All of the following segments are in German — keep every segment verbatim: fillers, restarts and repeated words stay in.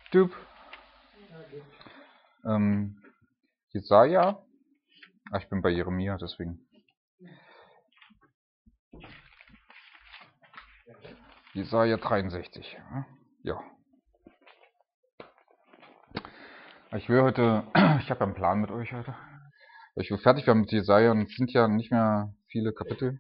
Typ. Ähm, Jesaja. Ah, ich bin bei Jeremia, deswegen. Jesaja dreiundsechzig. Ja. Ich will heute, ich habe ja einen Plan mit euch heute. Ich will fertig werden mit Jesaja und es sind ja nicht mehr viele Kapitel.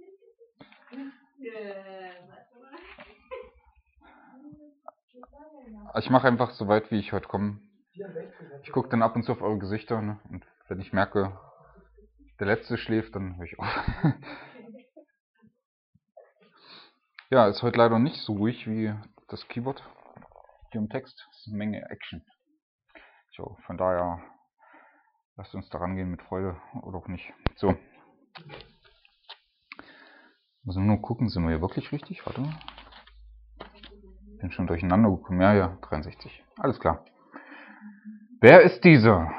Ich mache einfach so weit, wie ich heute komme. Ich gucke dann ab und zu auf eure Gesichter, ne? Und wenn ich merke, der Letzte schläft, dann höre ich auf. Ja, ist heute leider nicht so ruhig wie das Keyboard hier im Text. Es ist eine Menge Action. So, von daher lasst uns daran gehen mit Freude oder auch nicht. So. Müssen wir nur gucken, sind wir hier wirklich richtig? Warte mal. Bin schon durcheinander gekommen. Ja, ja, dreiundsechzig. Alles klar. Wer ist dieser,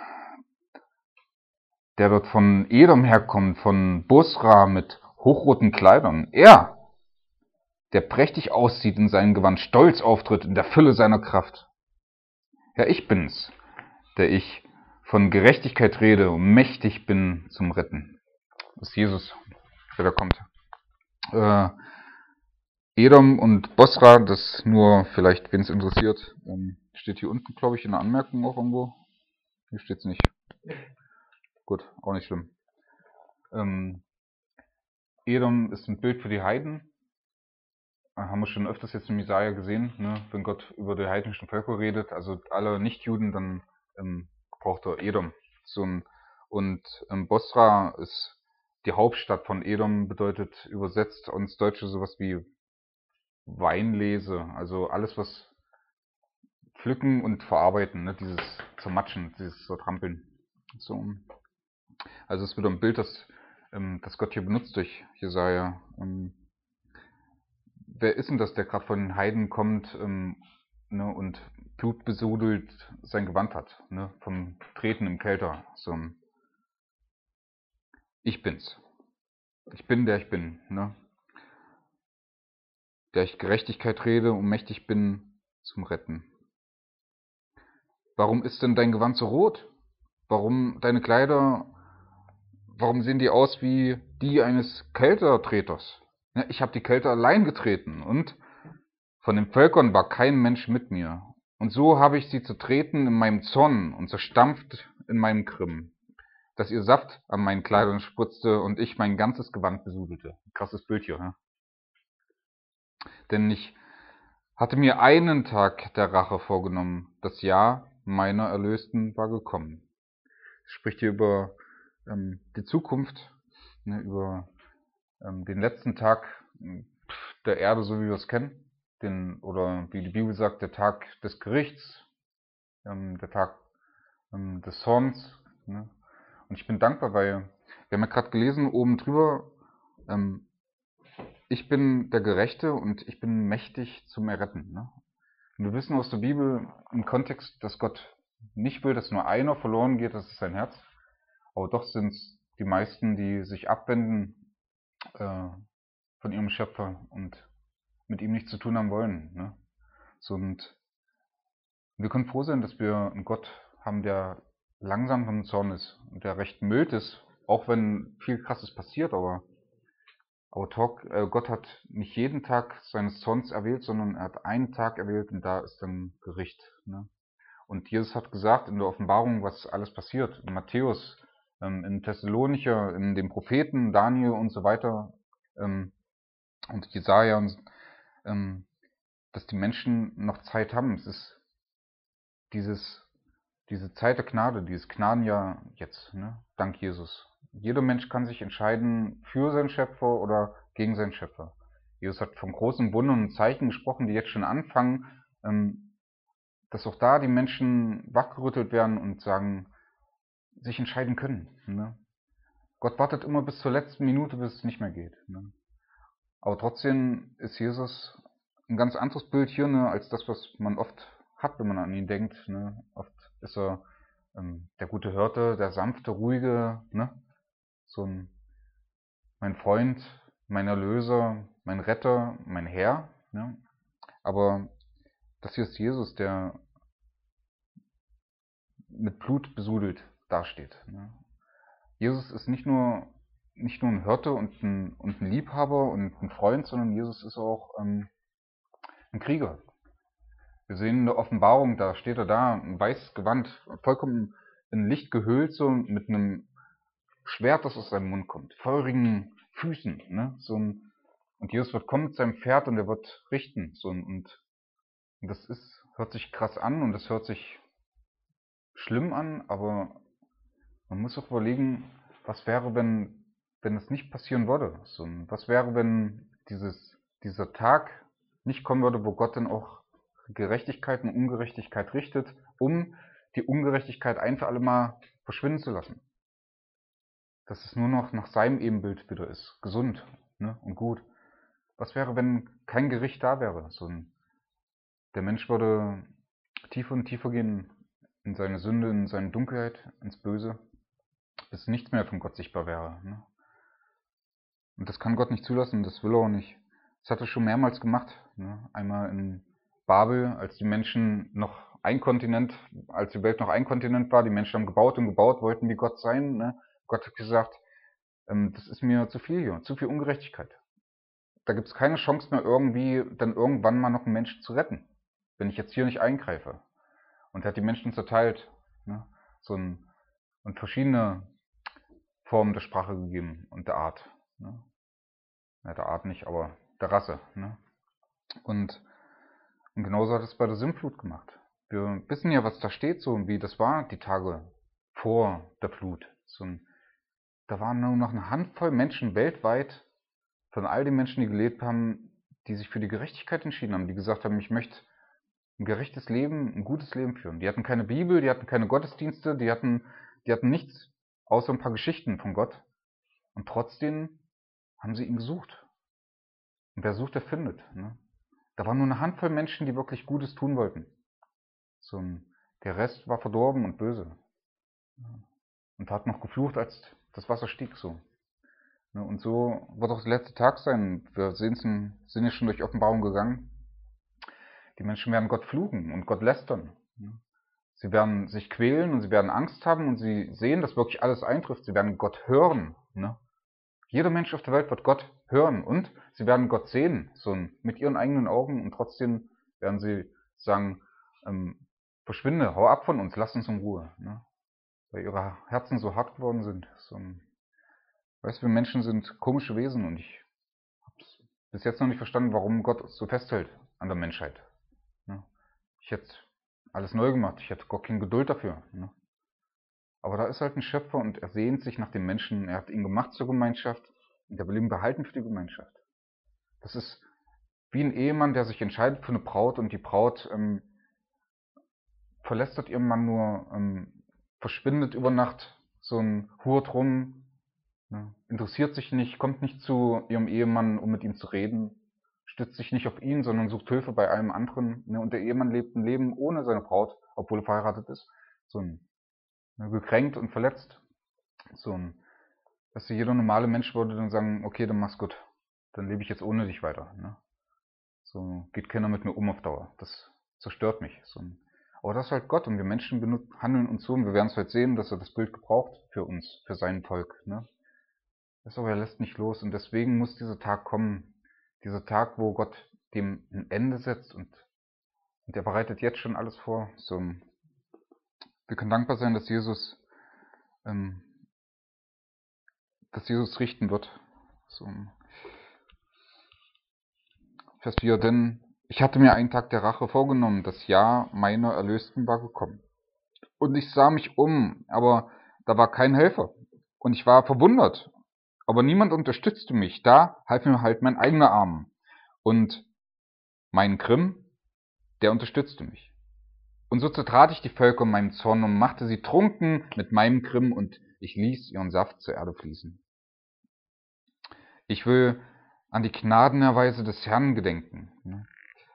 der dort von Edom herkommt, von Bosra mit hochroten Kleidern? Er, der prächtig aussieht in seinem Gewand, stolz auftritt in der Fülle seiner Kraft. Ja, ich bin's, der ich von Gerechtigkeit rede und mächtig bin zum Retten. Das ist Jesus, der da kommt. Äh, Edom und Bosra, das nur vielleicht, wen es interessiert, ähm, steht hier unten, glaube ich, in der Anmerkung auch irgendwo. Hier steht's nicht. Gut, auch nicht schlimm. Ähm, Edom ist ein Bild für die Heiden. Haben wir schon öfters jetzt in Jesaja gesehen, ne? Wenn Gott über die heidnischen Völker redet, also alle Nichtjuden, dann ähm, braucht er Edom. So ein, und ähm, Bosra ist die Hauptstadt von Edom, bedeutet übersetzt ins Deutsche sowas wie Weinlese, also alles was pflücken und verarbeiten, ne? Dieses Zermatschen, dieses Zertrampeln. So. Also es wird ein Bild, das, ähm, das Gott hier benutzt durch Jesaja. Ähm, wer ist denn das, der gerade von den Heiden kommt ähm, ne, und blutbesudelt sein Gewand hat, ne, vom Treten im Kelter? So. Ich bin's. Ich bin, der ich bin, ne? Der ich Gerechtigkeit rede und mächtig bin zum Retten. Warum ist denn dein Gewand so rot? Warum deine Kleider, warum sehen die aus wie die eines Keltertreters? Ja, ich habe die Kelter allein getreten und von den Völkern war kein Mensch mit mir. Und so habe ich sie zertreten in meinem Zorn und zerstampft in meinem Grimm, dass ihr Saft an meinen Kleidern spritzte und ich mein ganzes Gewand besudelte. Krasses Bild hier, ne? Denn ich hatte mir einen Tag der Rache vorgenommen. Das Jahr meiner Erlösten war gekommen. Spricht hier über ähm, die Zukunft, ne, über ähm, den letzten Tag der Erde, so wie wir es kennen. Den, oder wie die Bibel sagt, der Tag des Gerichts, ähm, der Tag ähm, des Zorns. Ne? Und ich bin dankbar, weil wir haben ja gerade gelesen, oben drüber, ähm, ich bin der Gerechte und ich bin mächtig zum Erretten. Ne? Und wir wissen aus der Bibel im Kontext, dass Gott nicht will, dass nur einer verloren geht, das ist sein Herz. Aber doch sind es die meisten, die sich abwenden äh, von ihrem Schöpfer und mit ihm nichts zu tun haben wollen. Ne? So, und wir können froh sein, dass wir einen Gott haben, der langsam vom Zorn ist und der recht mild ist, auch wenn viel Krasses passiert, aber, aber Talk, äh, Gott hat nicht jeden Tag seines Zorns erwählt, sondern er hat einen Tag erwählt und da ist dann Gericht. Ne? Und Jesus hat gesagt in der Offenbarung, was alles passiert. In Matthäus, ähm, in Thessalonicher, in den Propheten, Daniel und so weiter ähm, und Jesaja, und, ähm, dass die Menschen noch Zeit haben. Es ist dieses, diese Zeit der Gnade, dieses Gnadenjahr jetzt, ne? Dank Jesus. Jeder Mensch kann sich entscheiden für seinen Schöpfer oder gegen seinen Schöpfer. Jesus hat von großen Wundern und Zeichen gesprochen, die jetzt schon anfangen, ähm, dass auch da die Menschen wachgerüttelt werden und sagen, sich entscheiden können. Ne? Gott wartet immer bis zur letzten Minute, bis es nicht mehr geht. Ne? Aber trotzdem ist Jesus ein ganz anderes Bild hier, ne, als das, was man oft hat, wenn man an ihn denkt. Ne? Oft ist er ähm, der gute Hirte, der sanfte, ruhige, ne? So ein mein Freund, mein Erlöser, mein Retter, mein Herr. Ne? Aber Das hier ist Jesus, der mit Blut besudelt dasteht. Ne? Jesus ist nicht nur, nicht nur ein Hirte und ein, und ein Liebhaber und ein Freund, sondern Jesus ist auch ähm, ein Krieger. Wir sehen in der Offenbarung, da steht er da, ein weißes Gewand, vollkommen in Licht gehüllt, so mit einem Schwert, das aus seinem Mund kommt, feurigen Füßen. Ne? So ein, und Jesus wird kommen mit seinem Pferd und er wird richten. So ein, und, und das ist, hört sich krass an und das hört sich schlimm an, aber man muss auch überlegen, was wäre, wenn, wenn es nicht passieren würde. So ein, was wäre, wenn dieses, dieser Tag nicht kommen würde, wo Gott dann auch Gerechtigkeit und Ungerechtigkeit richtet, um die Ungerechtigkeit ein für alle Mal verschwinden zu lassen. Dass es nur noch nach seinem Ebenbild wieder ist, gesund, ne, und gut. Was wäre, wenn kein Gericht da wäre? So ein, der Mensch würde tiefer und tiefer gehen in seine Sünde, in seine Dunkelheit, ins Böse, bis nichts mehr von Gott sichtbar wäre. Ne? Und das kann Gott nicht zulassen, das will er auch nicht. Das hat er schon mehrmals gemacht. Ne? Einmal in Babel, als die Menschen noch ein Kontinent, als die Welt noch ein Kontinent war, die Menschen haben gebaut und gebaut, wollten wie Gott sein. Ne? Gott hat gesagt, ähm, das ist mir zu viel hier, zu viel Ungerechtigkeit. Da gibt es keine Chance mehr irgendwie, dann irgendwann mal noch einen Menschen zu retten, wenn ich jetzt hier nicht eingreife. Und er hat die Menschen zerteilt, ne? So ein, und verschiedene Formen der Sprache gegeben und der Art. Ne? Ja, der Art nicht, aber der Rasse. Ne? Und, und genauso hat es bei der Sintflut gemacht. Wir wissen ja, was da steht, so und wie das war, die Tage vor der Flut. So ein, da waren nur noch eine Handvoll Menschen weltweit, von all den Menschen, die gelebt haben, die sich für die Gerechtigkeit entschieden haben, die gesagt haben, ich möchte ein gerechtes Leben, ein gutes Leben führen. Die hatten keine Bibel, die hatten keine Gottesdienste, die hatten, die hatten nichts außer ein paar Geschichten von Gott. Und trotzdem haben sie ihn gesucht. Und wer sucht, der findet. Ne? Da waren nur eine Handvoll Menschen, die wirklich Gutes tun wollten. So ein, der Rest war verdorben und böse. Und hat noch geflucht, als das Wasser stieg. So. Und so wird auch der letzte Tag sein. Wir sehen es, sind ja schon durch Offenbarung gegangen. Die Menschen werden Gott fluchen und Gott lästern. Sie werden sich quälen und sie werden Angst haben und sie sehen, dass wirklich alles eintrifft. Sie werden Gott hören. Ne? Jeder Mensch auf der Welt wird Gott hören und sie werden Gott sehen, so mit ihren eigenen Augen, und trotzdem werden sie sagen, ähm, verschwinde, hau ab von uns, lass uns in Ruhe. Ne? Weil ihre Herzen so hart geworden sind. So ein, weißt du, wir Menschen sind komische Wesen und ich habe bis jetzt noch nicht verstanden, warum Gott so festhält an der Menschheit. Ne? Ich hätte alles neu gemacht, ich hätte Gott keine Geduld dafür. Ne? Aber da ist halt ein Schöpfer und er sehnt sich nach dem Menschen, er hat ihn gemacht zur Gemeinschaft und er will ihn behalten für die Gemeinschaft. Das ist wie ein Ehemann, der sich entscheidet für eine Braut und die Braut ähm, verlästert ihren Mann nur, ähm, verschwindet über Nacht, so ein Hurt rum, ne? Interessiert sich nicht, kommt nicht zu ihrem Ehemann, um mit ihm zu reden, stützt sich nicht auf ihn, sondern sucht Hilfe bei einem anderen. Ne? Und der Ehemann lebt ein Leben ohne seine Braut, obwohl er verheiratet ist. So ein, ne, gekränkt und verletzt. So ein, dass jeder normale Mensch würde dann sagen, okay, dann mach's gut. Dann lebe ich jetzt ohne dich weiter. Ne? So geht keiner mit mir um auf Dauer. Das zerstört mich. So ein, aber das ist halt Gott und wir Menschen benut- handeln uns so und wir werden es halt sehen, dass er das Bild gebraucht für uns, für sein Volk. Ne? Das aber er lässt nicht los und deswegen muss dieser Tag kommen. Dieser Tag, wo Gott dem ein Ende setzt und, und er bereitet jetzt schon alles vor. So, wir können dankbar sein, dass Jesus, ähm, dass Jesus richten wird. So, Vers vier, denn ich hatte mir einen Tag der Rache vorgenommen, das Jahr meiner Erlösten war gekommen. Und ich sah mich um, aber da war kein Helfer. Und ich war verwundert, aber niemand unterstützte mich. Da half mir halt mein eigener Arm. Und mein Grimm, der unterstützte mich. Und so zertrat ich die Völker in meinem Zorn und machte sie trunken mit meinem Grimm und ich ließ ihren Saft zur Erde fließen. Ich will an die Gnadenerweise des Herrn gedenken, ne?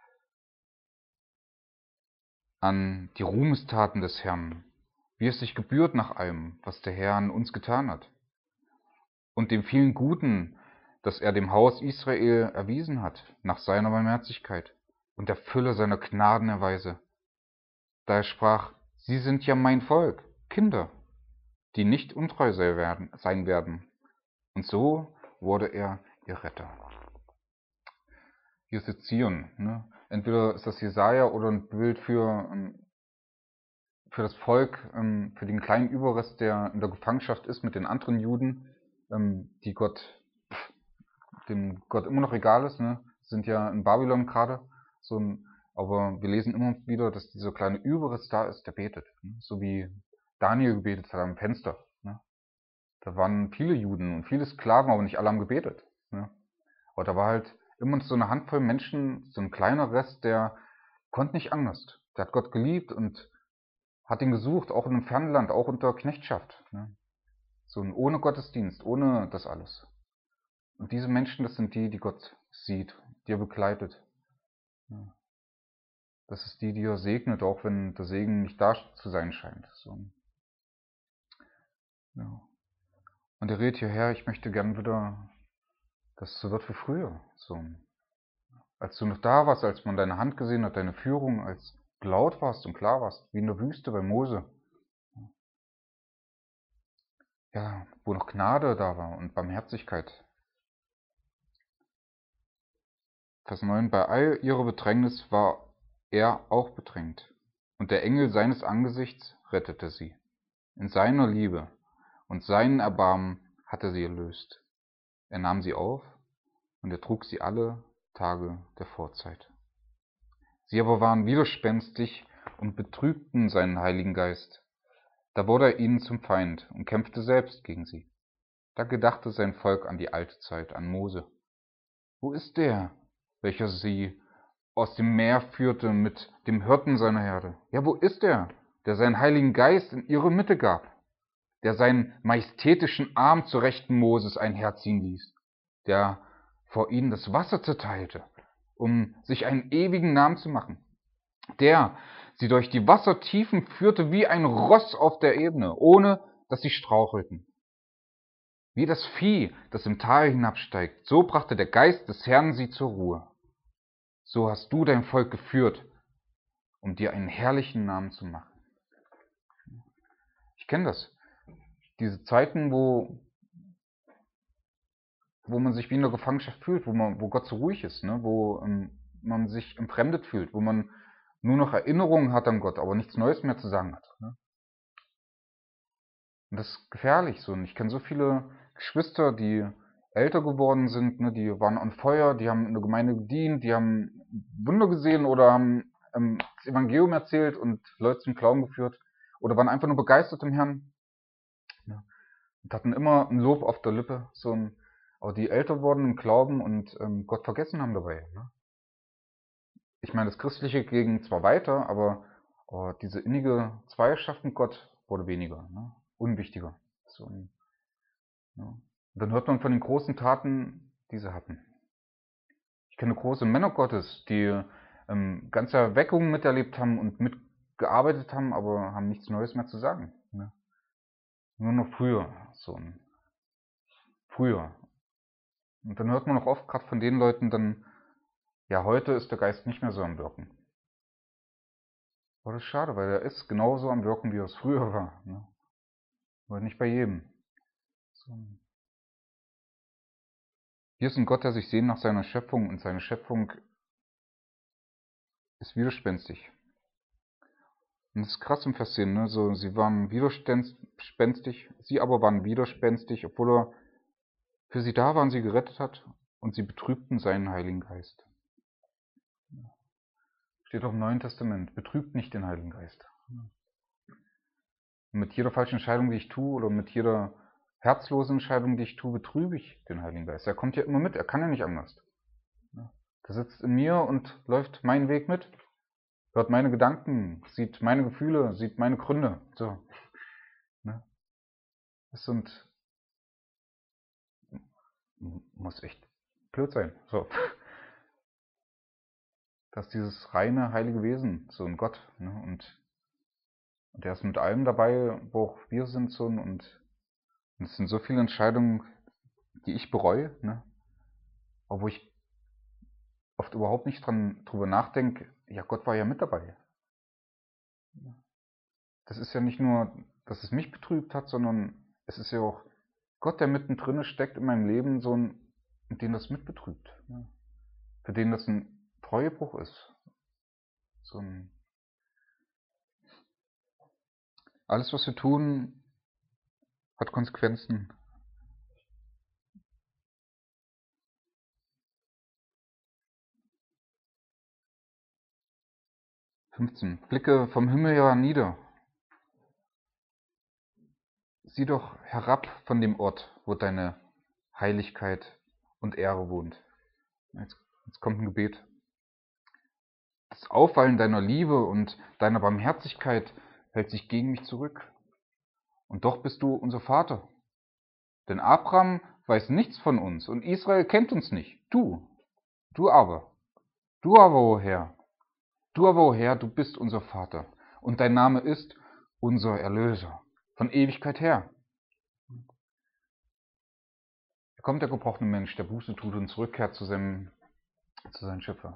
An die Ruhmestaten des Herrn, wie es sich gebührt nach allem, was der Herr an uns getan hat, und dem vielen Guten, das er dem Haus Israel erwiesen hat, nach seiner Barmherzigkeit, und der Fülle seiner Gnadenerweise, da er sprach, sie sind ja mein Volk, Kinder, die nicht untreu sein werden. Und so wurde er ihr Retter. Hier ist jetzt Zion. Ne? Entweder ist das Jesaja oder ein Bild für, für das Volk, für den kleinen Überrest, der in der Gefangenschaft ist mit den anderen Juden, die Gott, dem Gott immer noch egal ist. Ne? Sind ja in Babylon gerade. So ein, aber wir lesen immer wieder, dass dieser kleine Überrest da ist, der betet. Ne? So wie Daniel gebetet hat am Fenster. Ne? Da waren viele Juden und viele Sklaven, aber nicht alle haben gebetet. Ne? Aber da war halt immer so eine Handvoll Menschen, so ein kleiner Rest, der konnte nicht anders. Der hat Gott geliebt und hat ihn gesucht, auch in einem fernen Land, auch unter Knechtschaft. Ne? So ein ohne Gottesdienst, ohne das alles. Und diese Menschen, das sind die, die Gott sieht, die er begleitet. Ja. Das ist die, die er segnet, auch wenn der Segen nicht da zu sein scheint. So. Ja. Und er redet hierher, ich möchte gern wieder, dass es so wird wie früher. So. Als du noch da warst, als man deine Hand gesehen hat, deine Führung, als du laut warst und klar warst, wie in der Wüste bei Mose. Ja, wo noch Gnade da war und Barmherzigkeit. Vers neun, bei all ihrer Bedrängnis war er auch bedrängt, und der Engel seines Angesichts rettete sie. In seiner Liebe und seinen Erbarmen hat er sie erlöst. Er nahm sie auf, und er trug sie alle Tage der Vorzeit. Sie aber waren widerspenstig und betrübten seinen Heiligen Geist. Da wurde er ihnen zum Feind und kämpfte selbst gegen sie. Da gedachte sein Volk an die alte Zeit, an Mose. Wo ist der, welcher sie aus dem Meer führte mit dem Hirten seiner Herde? Ja, wo ist er, der seinen Heiligen Geist in ihre Mitte gab, der seinen majestätischen Arm zur Rechten Moses einherziehen ließ, der vor ihnen das Wasser zerteilte, um sich einen ewigen Namen zu machen, der sie durch die Wassertiefen führte wie ein Ross auf der Ebene, ohne dass sie strauchelten. Wie das Vieh, das im Tal hinabsteigt, so brachte der Geist des Herrn sie zur Ruhe. So hast du dein Volk geführt, um dir einen herrlichen Namen zu machen. Ich kenne das. Diese Zeiten, wo, wo man sich wie in der Gefangenschaft fühlt, wo, man, wo Gott so ruhig ist, ne? Wo ähm, man sich entfremdet fühlt, wo man nur noch Erinnerungen hat an Gott, aber nichts Neues mehr zu sagen hat. Ne? Und das ist gefährlich so. Und ich kenne so viele Geschwister, die älter geworden sind, ne? Die waren on Feuer, die haben in der Gemeinde gedient, die haben Wunder gesehen oder haben ähm, das Evangelium erzählt und Leute zum Glauben geführt oder waren einfach nur begeistert im Herrn. Ja. Und hatten immer ein Lob auf der Lippe, so ein, aber die älter wurden im Glauben und ähm, Gott vergessen haben dabei. Ne? Ich meine, das Christliche ging zwar weiter, aber oh, diese innige Zweierschaft mit Gott wurde weniger, ne? Unwichtiger. So, ja. Und dann hört man von den großen Taten, die sie hatten. Ich kenne große Männer Gottes, die ähm, ganze Erweckungen miterlebt haben und mitgearbeitet haben, aber haben nichts Neues mehr zu sagen. Ne? Nur noch früher, so ein früher. Und dann hört man auch oft gerade von den Leuten dann, ja, heute ist der Geist nicht mehr so am Wirken. Aber das ist schade, weil er ist genauso am Wirken, wie er es früher war. Ne? Aber nicht bei jedem. So. Hier ist ein Gott, der sich sehnt nach seiner Schöpfung, und seine Schöpfung ist widerspenstig. Und das ist krass im Vers zehn, ne? So, sie waren widerspenstig, sie aber waren widerspenstig, obwohl er für sie da war und sie gerettet hat, und sie betrübten seinen Heiligen Geist. Steht auch im Neuen Testament, betrübt nicht den Heiligen Geist. Und mit jeder falschen Entscheidung, die ich tue, oder mit jeder herzlosen Entscheidung, die ich tue, betrübe ich den Heiligen Geist. Er kommt ja immer mit, er kann ja nicht anders. Der sitzt in mir und läuft meinen Weg mit, hört meine Gedanken, sieht meine Gefühle, sieht meine Gründe. So. Das sind, muss echt blöd sein. So. Das ist dieses reine, heilige Wesen, so ein Gott. Ne? Und, und er ist mit allem dabei, wo auch wir sind. So, und, und es sind so viele Entscheidungen, die ich bereue, ne? Aber wo ich oft überhaupt nicht dran, drüber nachdenke, ja, Gott war ja mit dabei. Das ist ja nicht nur, dass es mich betrübt hat, sondern es ist ja auch Gott, der mittendrin steckt in meinem Leben, so ein, den das mitbetrübt. Ja. Für den das ein Treuebruch ist. So ein, alles, was wir tun, hat Konsequenzen. fünfzehn. Blicke vom Himmel her nieder. Sieh doch herab von dem Ort, wo deine Heiligkeit und Ehre wohnt. Jetzt, jetzt kommt ein Gebet. Das Aufwallen deiner Liebe und deiner Barmherzigkeit hält sich gegen mich zurück. Und doch bist du unser Vater. Denn Abraham weiß nichts von uns und Israel kennt uns nicht. Du, du aber, du aber, o Herr, du aber, o Herr, du bist unser Vater. Und dein Name ist unser Erlöser. Von Ewigkeit her. Da kommt der gebrochene Mensch, der Buße tut und zurückkehrt zu seinem, zu seinem Schöpfer.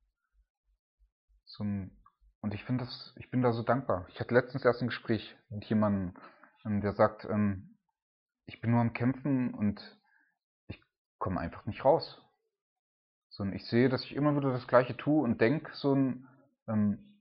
So ein, und ich finde das, ich bin da so dankbar. Ich hatte letztens erst ein Gespräch mit jemandem, der sagt, ähm, ich bin nur am Kämpfen und ich komme einfach nicht raus. So ein, ich sehe, dass ich immer wieder das Gleiche tue und denke, so ein, ähm,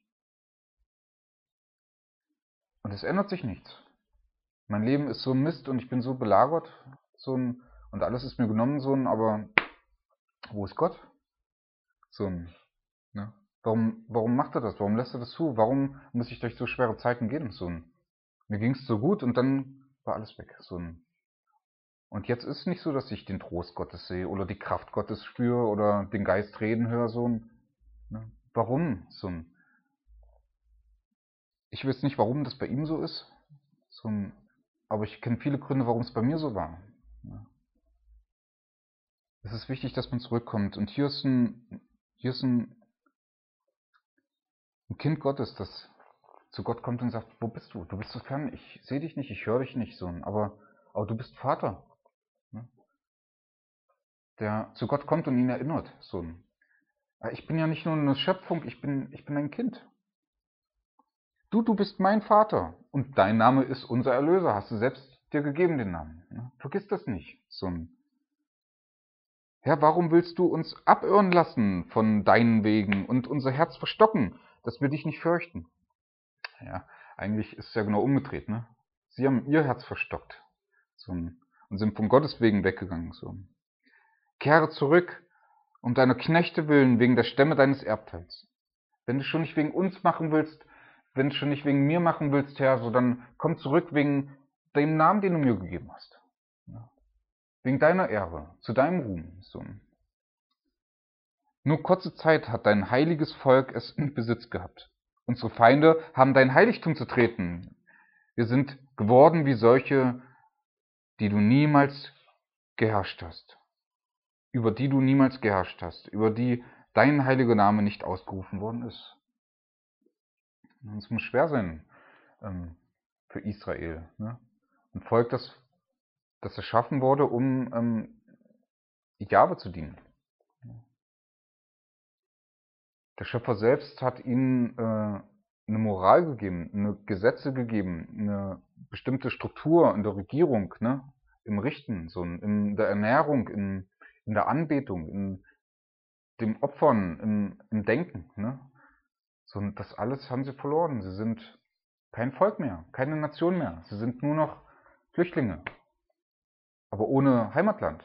und es ändert sich nichts. Mein Leben ist so Mist und ich bin so belagert, so ein, und alles ist mir genommen, so ein, aber wo ist Gott? So ein, ne? Warum, warum macht er das? Warum lässt er das zu? Warum muss ich durch so schwere Zeiten gehen? So ein, mir ging es so gut und dann war alles weg. So ein, und jetzt ist es nicht so, dass ich den Trost Gottes sehe oder die Kraft Gottes spüre oder den Geist reden höre. So ein, ne? Warum? So ein, ich weiß nicht, warum das bei ihm so ist. So ein, aber ich kenne viele Gründe, warum es bei mir so war. Ne? Es ist wichtig, dass man zurückkommt. Und hier ist ein, hier ist ein, ein Kind Gottes, das zu Gott kommt und sagt, wo bist du? Du bist so fern, ich sehe dich nicht, ich höre dich nicht, Sohn, aber, aber du bist Vater. Ne? Der zu Gott kommt und ihn erinnert, Sohn. Ich bin ja nicht nur eine Schöpfung, ich bin, ich bin ein Kind. Du, du bist mein Vater und dein Name ist unser Erlöser, hast du selbst dir gegeben den Namen. Ne? Vergiss das nicht, Sohn. Herr, warum willst du uns abirren lassen von deinen Wegen und unser Herz verstocken, dass wir dich nicht fürchten? Ja, eigentlich ist es ja genau umgedreht, ne? Sie haben ihr Herz verstockt so, und sind von Gottes wegen weggegangen. So. Kehre zurück, um deiner Knechte willen, wegen der Stämme deines Erbteils. Wenn du schon nicht wegen uns machen willst, wenn du schon nicht wegen mir machen willst, Herr, so dann komm zurück wegen dem Namen, den du mir gegeben hast. Ja. Wegen deiner Ehre, zu deinem Ruhm. So. Nur kurze Zeit hat dein heiliges Volk es in Besitz gehabt. Unsere Feinde haben dein Heiligtum zu treten. Wir sind geworden wie solche, die du niemals geherrscht hast. Über die du niemals geherrscht hast. Über die dein heiliger Name nicht ausgerufen worden ist. Es muss schwer sein ähm, für Israel. Ne? Ein Volk, das, das erschaffen wurde, um ähm, Jahwe zu dienen. Der Schöpfer selbst hat ihnen äh, eine Moral gegeben, eine Gesetze gegeben, eine bestimmte Struktur in der Regierung, ne? Im Richten, so in der Ernährung, in, in der Anbetung, in dem Opfern, im, im Denken. Ne? So, das alles haben sie verloren. Sie sind kein Volk mehr, keine Nation mehr. Sie sind nur noch Flüchtlinge, aber ohne Heimatland.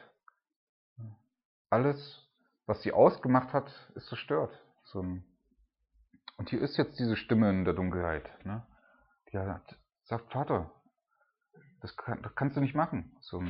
Alles, was sie ausgemacht hat, ist zerstört. So, und hier ist jetzt diese Stimme in der Dunkelheit, ne? Die sagt, Vater, das, kann, das kannst du nicht machen. So.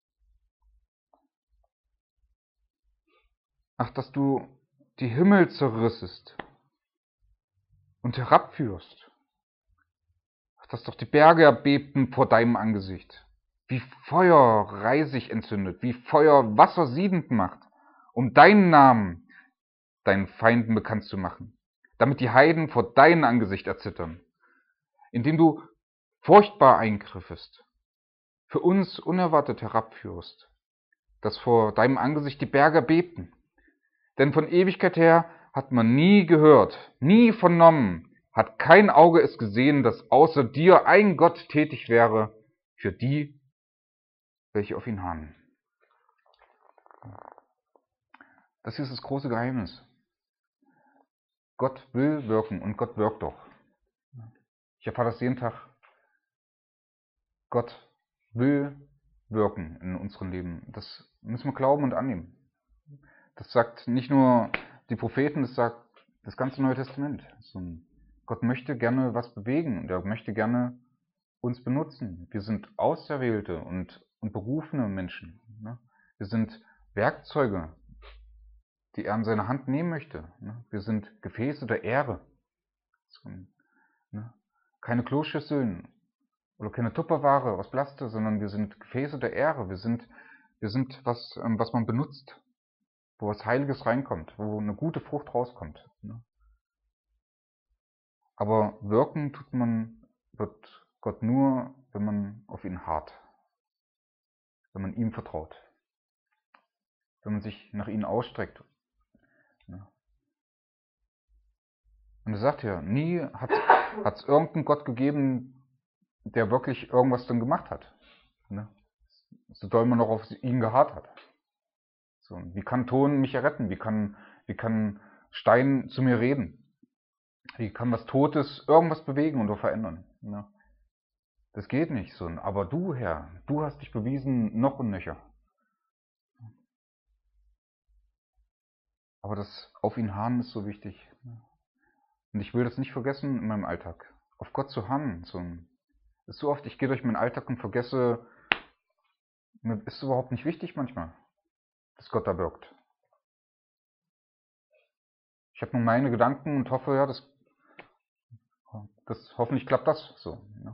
Ach, dass du die Himmel zerrissest und herabführst. Ach, dass doch die Berge erbebten vor deinem Angesicht. Wie Feuer reisig entzündet, wie Feuer Wasser siedend macht, um deinen Namen deinen Feinden bekannt zu machen, damit die Heiden vor deinem Angesicht erzittern, indem du furchtbar eingriffest, für uns unerwartet herabführst, dass vor deinem Angesicht die Berge bebten. Denn von Ewigkeit her hat man nie gehört, nie vernommen, hat kein Auge es gesehen, dass außer dir ein Gott tätig wäre für die, welche auf ihn harren. Das ist das große Geheimnis. Gott will wirken und Gott wirkt doch. Ich erfahre das jeden Tag. Gott will wirken in unserem Leben. Das müssen wir glauben und annehmen. Das sagt nicht nur die Propheten, das sagt das ganze Neue Testament. Also Gott möchte gerne was bewegen und er möchte gerne uns benutzen. Wir sind auserwählte und, und berufene Menschen. Ne? Wir sind Werkzeuge, die er in seine Hand nehmen möchte. Ne? Wir sind Gefäße der Ehre. So, ne? Keine Kloschüsseln oder keine Tupperware aus Plaste, sondern wir sind Gefäße der Ehre. Wir sind, wir sind was, ähm, was man benutzt, wo was Heiliges reinkommt, wo eine gute Frucht rauskommt. Ne? Aber wirken tut man, wird Gott nur, wenn man auf ihn harrt, wenn man ihm vertraut, wenn man sich nach ihm ausstreckt. Ne? Und er sagt ja, nie hat es irgendeinen Gott gegeben, der wirklich irgendwas dann gemacht hat. Ne? So doll man noch auf ihn geharrt hat. So, wie kann Ton mich erretten? Wie kann, wie kann Stein zu mir reden? Wie kann was Totes irgendwas bewegen oder verändern? Ne? Das geht nicht so. Aber du, Herr, du hast dich bewiesen, noch und nöcher. Aber das auf ihn harren ist so wichtig. Und ich will das nicht vergessen in meinem Alltag. Auf Gott zu harren. So, ist so oft, ich gehe durch meinen Alltag und vergesse, mir ist überhaupt nicht wichtig manchmal, dass Gott da wirkt. Ich habe nur meine Gedanken und hoffe, ja, das, das hoffentlich klappt das so. Ne?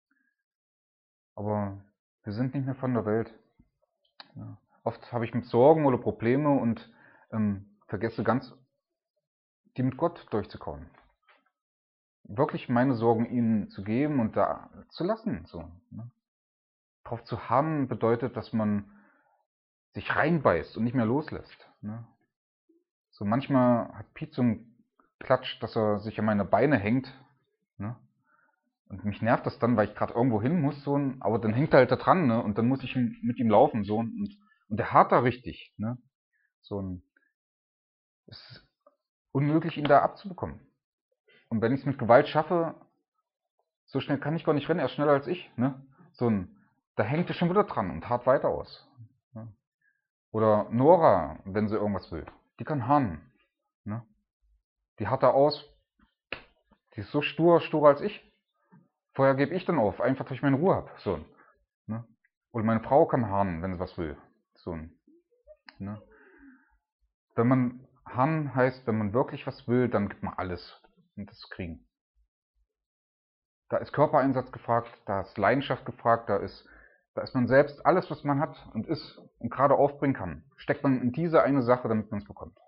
Aber wir sind nicht mehr von der Welt. Ja. Oft habe ich mit Sorgen oder Probleme und ähm, vergesse ganz, die mit Gott durchzukommen. Wirklich meine Sorgen ihnen zu geben und da zu lassen. So, ne? Darauf zu harren bedeutet, dass man sich reinbeißt und nicht mehr loslässt. Ne? So manchmal hat Piet so einen Klatsch, dass er sich an meine Beine hängt. Ne? Und mich nervt das dann, weil ich gerade irgendwo hin muss, so, aber dann hängt er halt da dran, ne? Und dann muss ich mit ihm laufen, so, und, und der harrt da richtig, ne? So, ein, es ist unmöglich, ihn da abzubekommen. Und wenn ich es mit Gewalt schaffe, so schnell kann ich gar nicht rennen, er ist schneller als ich, ne? So ein, da hängt er schon wieder dran und harrt weiter aus. Ne? Oder Nora, wenn sie irgendwas will, die kann harren, ne? Die harrt da aus, die ist so stur, sturer als ich. Vorher gebe ich dann auf, einfach, dass ich meine Ruhe habe. So, ne? Oder meine Frau kann harren, wenn sie was will. So, ne? Wenn man harren heißt, wenn man wirklich was will, dann gibt man alles, um das zu kriegen. Da ist Körpereinsatz gefragt, da ist Leidenschaft gefragt, da ist, da ist man selbst, alles, was man hat und ist und gerade aufbringen kann, steckt man in diese eine Sache, damit man es bekommt.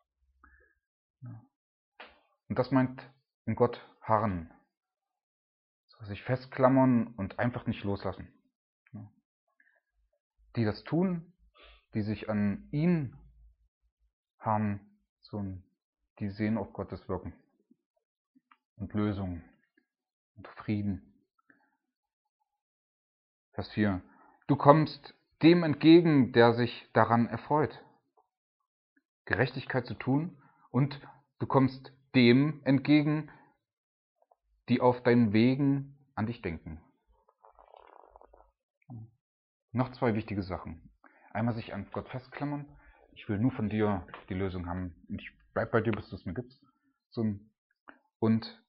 Und das meint in Gott harren. So, sich festklammern und einfach nicht loslassen. Die das tun, die sich an ihn harren, so, die sehen auf Gottes Wirken und Lösungen und Frieden. Vers vier. Du kommst dem entgegen, der sich daran erfreut, Gerechtigkeit zu tun, und du kommst dem entgegen, die auf deinen Wegen an dich denken. Noch zwei wichtige Sachen. Einmal sich an Gott festklammern. Ich will nur von dir die Lösung haben und ich bleib bei dir, bis du es mir gibst. Und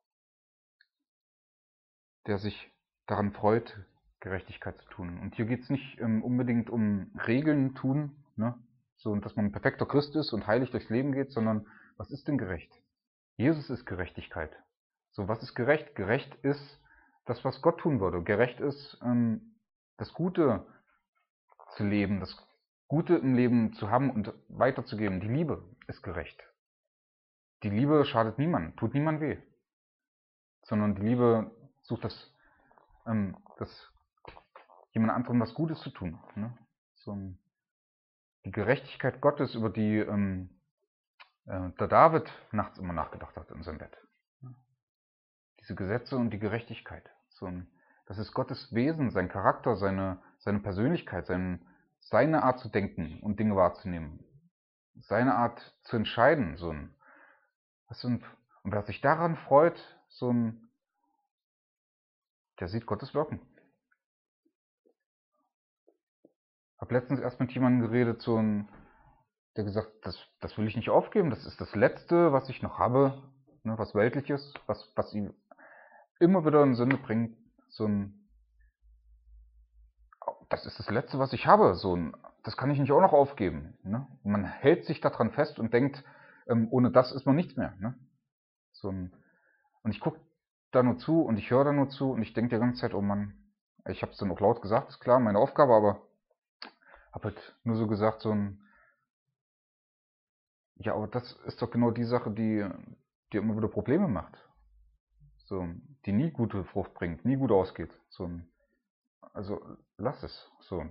der sich daran freut, Gerechtigkeit zu tun. Und hier geht es nicht ähm, unbedingt um Regeln tun, ne? So, dass man ein perfekter Christ ist und heilig durchs Leben geht, sondern was ist denn gerecht? Jesus ist Gerechtigkeit. So, was ist gerecht? Gerecht ist das, was Gott tun würde. Gerecht ist, ähm, das Gute zu leben, das Gute im Leben zu haben und weiterzugeben. Die Liebe ist gerecht. Die Liebe schadet niemandem, tut niemand weh. Sondern die Liebe sucht das, ähm, das jemand anderem was Gutes zu tun. Ne? So, die Gerechtigkeit Gottes, über die, ähm, äh, der David nachts immer nachgedacht hat in seinem Bett. Diese Gesetze und die Gerechtigkeit. So ein, das ist Gottes Wesen, sein Charakter, seine, seine Persönlichkeit, sein, seine Art zu denken und Dinge wahrzunehmen. Seine Art zu entscheiden. So ein, was ein, und wer sich daran freut, so ein, der sieht Gottes Wirken. Ich habe letztens erst mit jemandem geredet, so ein, der gesagt hat, das, das will ich nicht aufgeben, das ist das Letzte, was ich noch habe, ne, was Weltliches, was, was ihm immer wieder in Sünde bringt. So ein, das ist das Letzte, was ich habe. So ein, das kann ich nicht auch noch aufgeben. Ne? Und man hält sich daran fest und denkt, ähm, ohne das ist man nichts mehr. Ne? So ein, und ich gucke da nur zu und ich höre da nur zu und ich denke die ganze Zeit, oh Mann, ich habe es dann auch laut gesagt, ist klar, meine Aufgabe, aber habe halt nur so gesagt, so ein, ja, aber das ist doch genau die Sache, die, die immer wieder Probleme macht. So, die nie gute Frucht bringt, nie gut ausgeht. So, also lass es. So.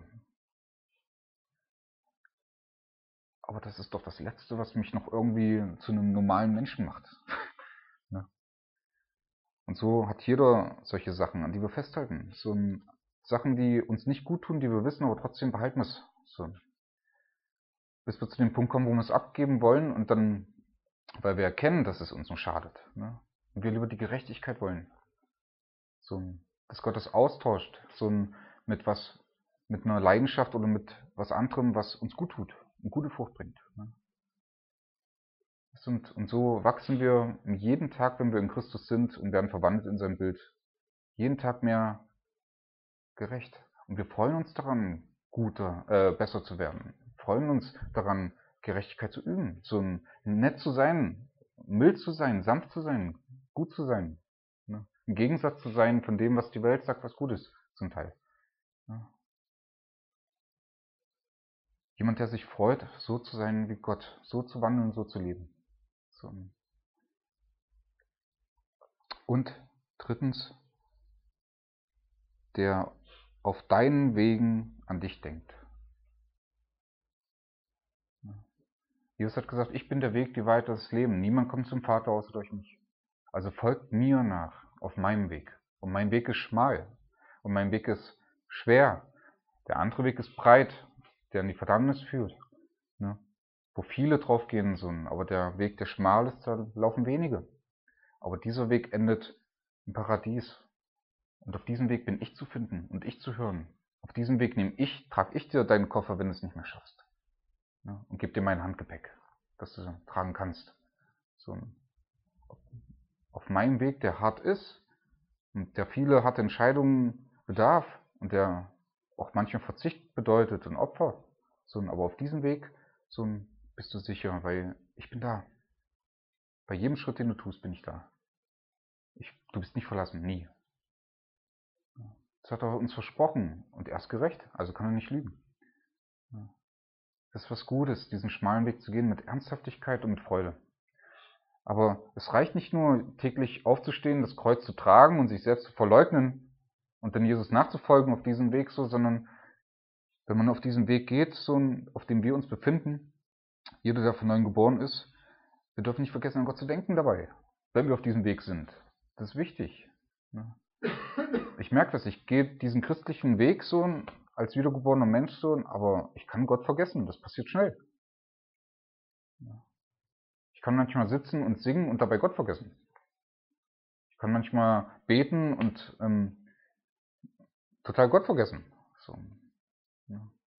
Aber das ist doch das Letzte, was mich noch irgendwie zu einem normalen Menschen macht. Ne? Und so hat jeder solche Sachen, an die wir festhalten. So Sachen, die uns nicht gut tun, die wir wissen, aber trotzdem behalten wir es. So. Bis wir zu dem Punkt kommen, wo wir es abgeben wollen und dann, weil wir erkennen, dass es uns nur schadet. Ne? Und wir lieber die Gerechtigkeit wollen. So ein, dass Gott das austauscht, so ein, mit was, mit einer Leidenschaft oder mit was anderem, was uns gut tut und gute Frucht bringt. Ne? Und, und so wachsen wir jeden Tag, wenn wir in Christus sind und werden verwandelt in sein Bild, jeden Tag mehr gerecht. Und wir freuen uns daran, guter, äh, besser zu werden. Wir freuen uns daran, Gerechtigkeit zu üben, so ein, nett zu sein, mild zu sein, sanft zu sein, gut zu sein. Ne? Im Gegensatz zu sein von dem, was die Welt sagt, was gut ist, zum Teil. Ja. Jemand, der sich freut, so zu sein wie Gott, so zu wandeln, so zu leben. So. Und drittens, der auf deinen Wegen an dich denkt. Jesus hat gesagt, ich bin der Weg, die Wahrheit, das Leben. Niemand kommt zum Vater außer durch mich. Also folgt mir nach auf meinem Weg. Und mein Weg ist schmal. Und mein Weg ist schwer. Der andere Weg ist breit, der in die Verdammnis führt. Ne? Wo viele drauf gehen sollen. Aber der Weg, der schmal ist, da laufen wenige. Aber dieser Weg endet im Paradies. Und auf diesem Weg bin ich zu finden und ich zu hören. Auf diesem Weg nehme ich, trage ich dir deinen Koffer, wenn du es nicht mehr schaffst. Ja, und gebe dir mein Handgepäck, das du tragen kannst. So, auf meinem Weg, der hart ist und der viele harte Entscheidungen bedarf und der auch manchmal Verzicht bedeutet und Opfer. So, aber auf diesem Weg so, bist du sicher, weil ich bin da. Bei jedem Schritt, den du tust, bin ich da. Ich, du bist nicht verlassen, nie. Das hat er uns versprochen und er ist gerecht, also kann er nicht lügen. Das ist was Gutes, diesen schmalen Weg zu gehen mit Ernsthaftigkeit und mit Freude. Aber es reicht nicht nur, täglich aufzustehen, das Kreuz zu tragen und sich selbst zu verleugnen und dann Jesus nachzufolgen auf diesem Weg so, sondern wenn man auf diesen Weg geht, so auf dem wir uns befinden, jeder, der von neuem geboren ist, wir dürfen nicht vergessen, an Gott zu denken dabei, wenn wir auf diesem Weg sind. Das ist wichtig. Ich merke das, ich gehe diesen christlichen Weg so als wiedergeborener Mensch so, aber ich kann Gott vergessen, das passiert schnell. Ich kann manchmal sitzen und singen und dabei Gott vergessen. Ich kann manchmal beten und ähm, total Gott vergessen. So, ja.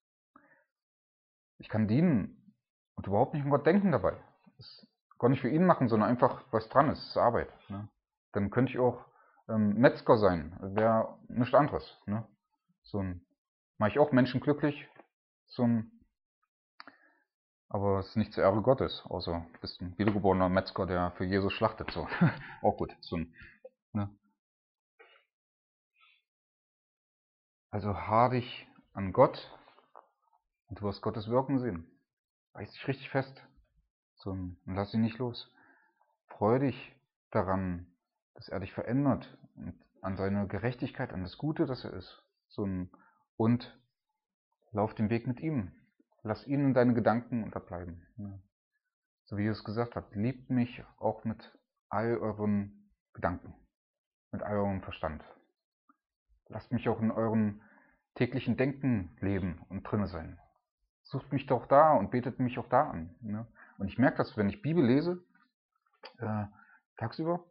Ich kann dienen und überhaupt nicht an Gott denken dabei. Das Gott nicht für ihn machen, sondern einfach, was dran ist, das ist Arbeit. Ne? Dann könnte ich auch ähm, Metzger sein, wäre nichts anderes. Ne? So ein, mache ich auch Menschen glücklich, so ein, aber es ist nicht zur Ehre Gottes, außer du bist ein wiedergeborener Metzger, der für Jesus schlachtet. So. Auch gut. So ein, ne? Also harr dich an Gott und du wirst Gottes Wirken sehen. Reiß dich richtig fest so, und lass ihn nicht los. Freu dich daran, dass er dich verändert und an seine Gerechtigkeit, an das Gute, das er ist. So, und lauf den Weg mit ihm. Lass ihn in deine Gedanken unterbleiben. Ja. so wie Jesus gesagt hat, liebt mich auch mit all euren Gedanken, mit all eurem Verstand. Lasst mich auch in eurem täglichen Denken leben und drinne sein. Sucht mich doch da und betet mich auch da an. Ne? Und ich merke das, wenn ich Bibel lese, äh, tagsüber,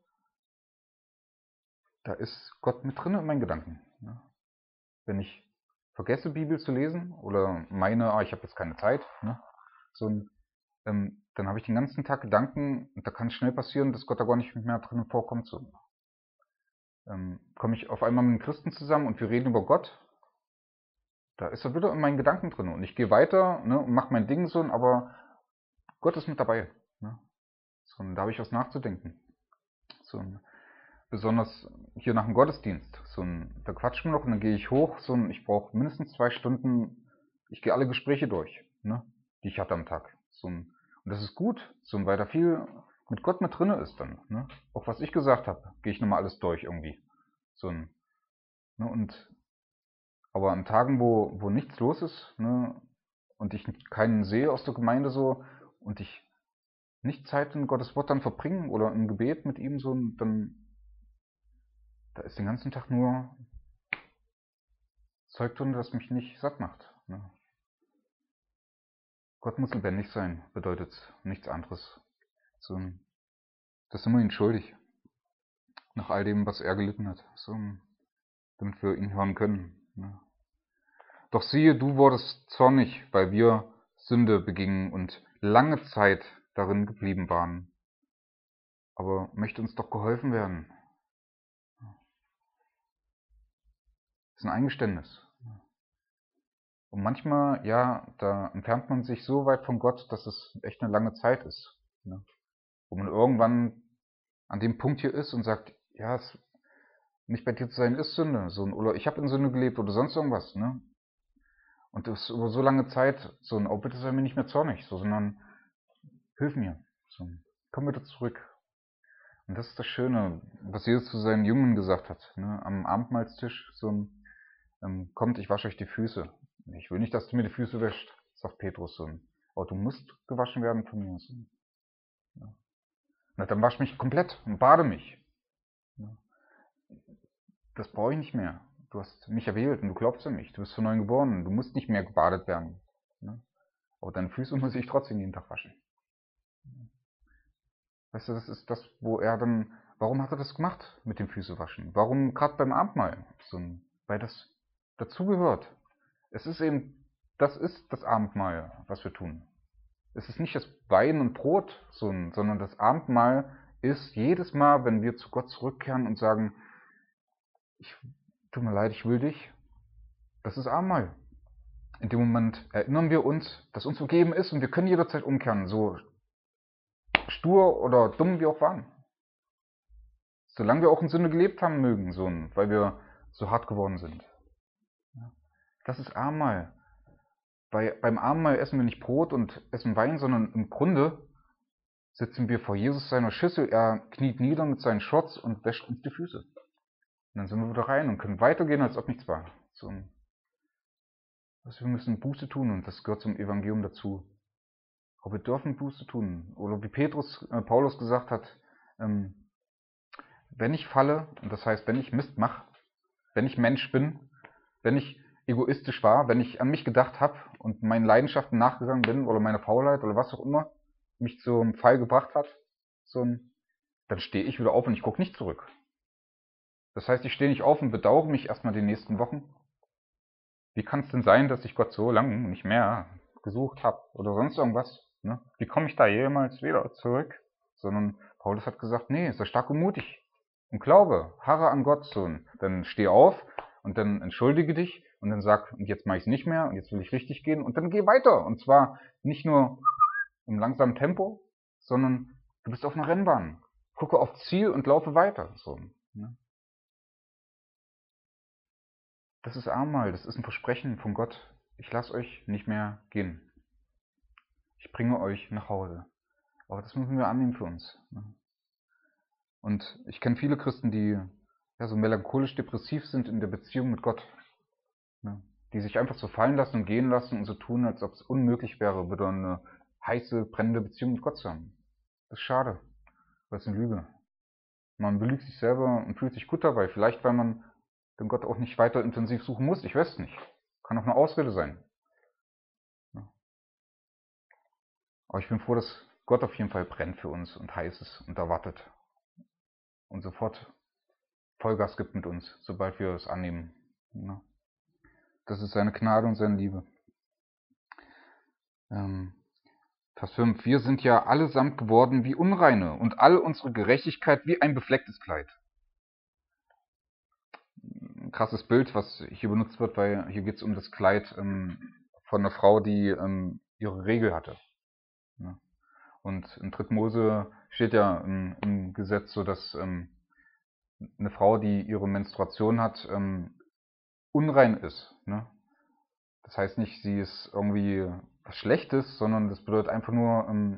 da ist Gott mit drin in meinen Gedanken. Ne? Wenn ich vergesse, Bibel zu lesen oder meine, ah, ich habe jetzt keine Zeit, ne? so ein, ähm, dann habe ich den ganzen Tag Gedanken und da kann es schnell passieren, dass Gott da gar nicht mehr drin vorkommt. So. Ähm, komme ich auf einmal mit einem Christen zusammen und wir reden über Gott, da ist er wieder in meinen Gedanken drin und ich gehe weiter, ne, und mache mein Ding so, aber Gott ist mit dabei. Ne? So, und da habe ich was nachzudenken. So, besonders hier nach dem Gottesdienst. So, da quatschen wir noch und dann gehe ich hoch. So, ich brauche mindestens zwei Stunden. Ich gehe alle Gespräche durch, ne, die ich hatte am Tag. So, und das ist gut, so, weil da viel mit Gott mit drin ist dann. Ne? Auch was ich gesagt habe, gehe ich nochmal alles durch irgendwie. So, ne, und aber an Tagen, wo, wo nichts los ist, ne, und ich keinen sehe aus der Gemeinde so und ich nicht Zeit in Gottes Wort dann verbringen oder im Gebet mit ihm so, dann da ist den ganzen Tag nur Zeug drin, das mich nicht satt macht. Ne? Gott muss lebendig sein, bedeutet nichts anderes. So, das sind wir ihm schuldig. Nach all dem, was er gelitten hat. So, damit wir ihn hören können. Ne? Doch siehe, du wurdest zornig, weil wir Sünde begingen und lange Zeit darin geblieben waren. Aber möchte uns doch geholfen werden. Das ist ein Eingeständnis. Und manchmal, ja, da entfernt man sich so weit von Gott, dass es echt eine lange Zeit ist. Ne? Wo man irgendwann an dem Punkt hier ist und sagt, ja, es, nicht bei dir zu sein ist Sünde. So, oder ich habe in Sünde gelebt oder sonst irgendwas. Ne? Und das über so lange Zeit, so, oh bitte sei mir nicht mehr zornig, so, sondern hilf mir. So, komm bitte zurück. Und das ist das Schöne, was Jesus zu seinen Jüngern gesagt hat. Ne? Am Abendmahlstisch, so, ähm, kommt, ich wasche euch die Füße. Ich will nicht, dass du mir die Füße wäscht, sagt Petrus so. Aber du musst gewaschen werden von mir. So. Ja. Na, dann wasch mich komplett und bade mich. Ja. Das brauche ich nicht mehr. Du hast mich erwählt und du glaubst an mich. Du bist von neuem geboren. Du musst nicht mehr gebadet werden. Ja. Aber deine Füße muss ich trotzdem jeden Tag waschen. Weißt du, das ist das, wo er dann, warum hat er das gemacht mit dem Füßewaschen? Warum gerade beim Abendmahl? So, weil das dazugehört. Es ist eben, das ist das Abendmahl, was wir tun. Es ist nicht das Wein und Brot, sondern das Abendmahl ist jedes Mal, wenn wir zu Gott zurückkehren und sagen, ich, tut mir leid, ich will dich, das ist Abendmahl. In dem Moment erinnern wir uns, dass uns vergeben ist und wir können jederzeit umkehren, so stur oder dumm wir auch waren. Solange wir auch in Sünde gelebt haben mögen, so, weil wir so hart geworden sind. Das ist Abendmahl. Bei, beim Abendmahl essen wir nicht Brot und essen Wein, sondern im Grunde sitzen wir vor Jesus seiner Schüssel, er kniet nieder mit seinen Shorts und wäscht uns die Füße. Und dann sind wir wieder rein und können weitergehen, als ob nichts war. So, also wir müssen Buße tun und das gehört zum Evangelium dazu. Aber wir dürfen Buße tun. Oder wie Petrus, äh, Paulus gesagt hat, ähm, wenn ich falle, und das heißt, wenn ich Mist mache, wenn ich Mensch bin, wenn ich egoistisch war, wenn ich an mich gedacht habe und meinen Leidenschaften nachgegangen bin oder meine Faulheit oder was auch immer mich zum Fall gebracht hat, so, dann stehe ich wieder auf und ich gucke nicht zurück. Das heißt, ich stehe nicht auf und bedauere mich erstmal die nächsten Wochen. Wie kann es denn sein, dass ich Gott so lange nicht mehr gesucht habe oder sonst irgendwas? Ne? Wie komme ich da jemals wieder zurück? Sondern Paulus hat gesagt, nee, sei stark und mutig und glaube, harre an Gott, Sohn. Dann steh auf und dann entschuldige dich und dann sag, und jetzt mache ich es nicht mehr und jetzt will ich richtig gehen und dann geh weiter. Und zwar nicht nur im langsamen Tempo, sondern du bist auf einer Rennbahn. Gucke aufs Ziel und laufe weiter. So, ne? Das ist Abendmahl, das ist ein Versprechen von Gott. Ich lasse euch nicht mehr gehen. Ich bringe euch nach Hause. Aber das müssen wir annehmen für uns. Ne? Und ich kenne viele Christen, die ja, so melancholisch-depressiv sind in der Beziehung mit Gott. Ne? Die sich einfach so fallen lassen und gehen lassen und so tun, als ob es unmöglich wäre, wieder eine heiße, brennende Beziehung mit Gott zu haben. Das ist schade. Das ist eine Lüge. Man belügt sich selber und fühlt sich gut dabei. Vielleicht, weil man den Gott auch nicht weiter intensiv suchen muss. Ich weiß es nicht. Kann auch eine Ausrede sein. Aber ich bin froh, dass Gott auf jeden Fall brennt für uns und heiß ist und erwartet. Und sofort Vollgas gibt mit uns, sobald wir es annehmen. Das ist seine Gnade und seine Liebe. Ähm, Vers fünf. Wir sind ja allesamt geworden wie Unreine und all unsere Gerechtigkeit wie ein beflecktes Kleid. Ein krasses Bild, was hier benutzt wird, weil hier geht es um das Kleid ähm, von einer Frau, die ähm, ihre Regel hatte. Ja. Und in dritten Mose steht ja im, im Gesetz so, dass ähm, eine Frau, die ihre Menstruation hat, ähm, unrein ist. Ne? Das heißt nicht, sie ist irgendwie was Schlechtes, sondern das bedeutet einfach nur, ähm,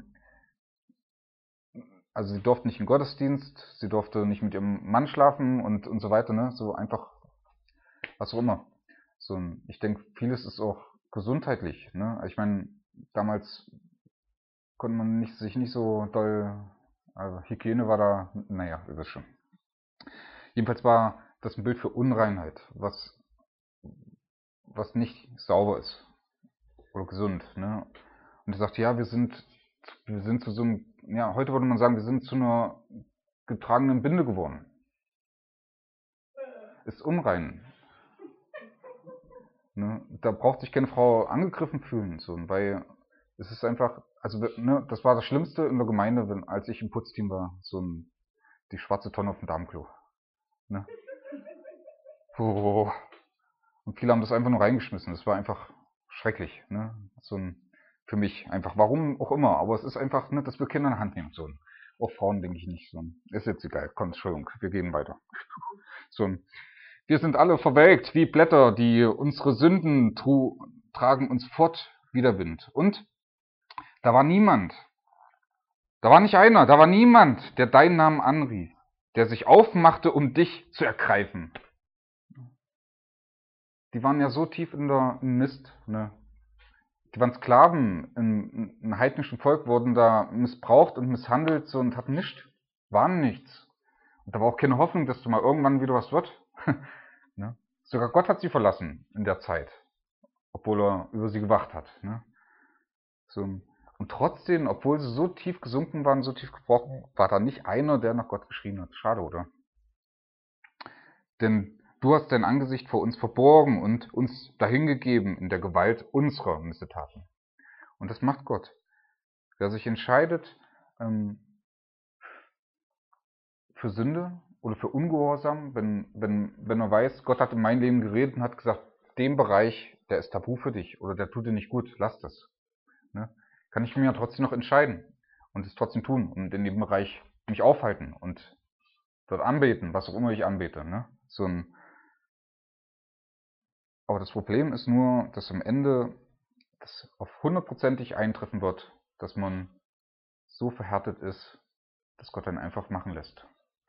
also sie durfte nicht im Gottesdienst, sie durfte nicht mit ihrem Mann schlafen und, und so weiter, ne? So einfach, was auch immer. So, ich denke, vieles ist auch gesundheitlich, ne? Ich meine, damals konnte man nicht, sich nicht so doll, also Hygiene war da, naja, ihr wisst schon. Jedenfalls war das ein Bild für Unreinheit, was, was nicht sauber ist oder gesund, ne? Und er sagt, ja, wir sind, wir sind zu so einem, ja, heute würde man sagen, wir sind zu einer getragenen Binde geworden. Ist unrein. Ne? Da braucht sich keine Frau angegriffen fühlen, so, weil es ist einfach, also ne, das war das Schlimmste in der Gemeinde, wenn, als ich im Putzteam war, so ein, die schwarze Tonne auf dem Damenklo. Ne? Oh. Und viele haben das einfach nur reingeschmissen. Das war einfach schrecklich, ne? So ein, für mich einfach. Warum auch immer, aber es ist einfach, ne, dass wir Kinder in die Hand nehmen. So ein, auch Frauen denke ich nicht. So ein, ist jetzt egal. Komm, Entschuldigung, wir gehen weiter. So ein, wir sind alle verwelkt wie Blätter, die unsere Sünden tru, tragen uns fort wie der Wind. Und da war niemand, da war nicht einer, da war niemand, der deinen Namen anrief, der sich aufmachte, um dich zu ergreifen. Die waren ja so tief in der im Mist, ne? Die waren Sklaven im, im heidnischen Volk, wurden da missbraucht und misshandelt so, und hatten nichts, waren nichts. Und da war auch keine Hoffnung, dass da mal irgendwann wieder was wird. Ne? Sogar Gott hat sie verlassen in der Zeit, obwohl er über sie gewacht hat. Ne? So, und trotzdem, obwohl sie so tief gesunken waren, so tief gebrochen, war da nicht einer, der nach Gott geschrien hat. Schade, oder? Denn du hast dein Angesicht vor uns verborgen und uns dahingegeben in der Gewalt unserer Missetaten. Und das macht Gott. Wer sich entscheidet ähm, für Sünde oder für Ungehorsam, wenn, wenn, wenn er weiß, Gott hat in mein Leben geredet und hat gesagt, dem Bereich, der ist tabu für dich oder der tut dir nicht gut, lass das. Ne? Kann ich mir ja trotzdem noch entscheiden und es trotzdem tun und in dem Bereich mich aufhalten und dort anbeten, was auch immer ich anbete. Ne? So ein Aber das Problem ist nur, dass am Ende das auf hundertprozentig eintreffen wird, dass man so verhärtet ist, dass Gott dann einfach machen lässt.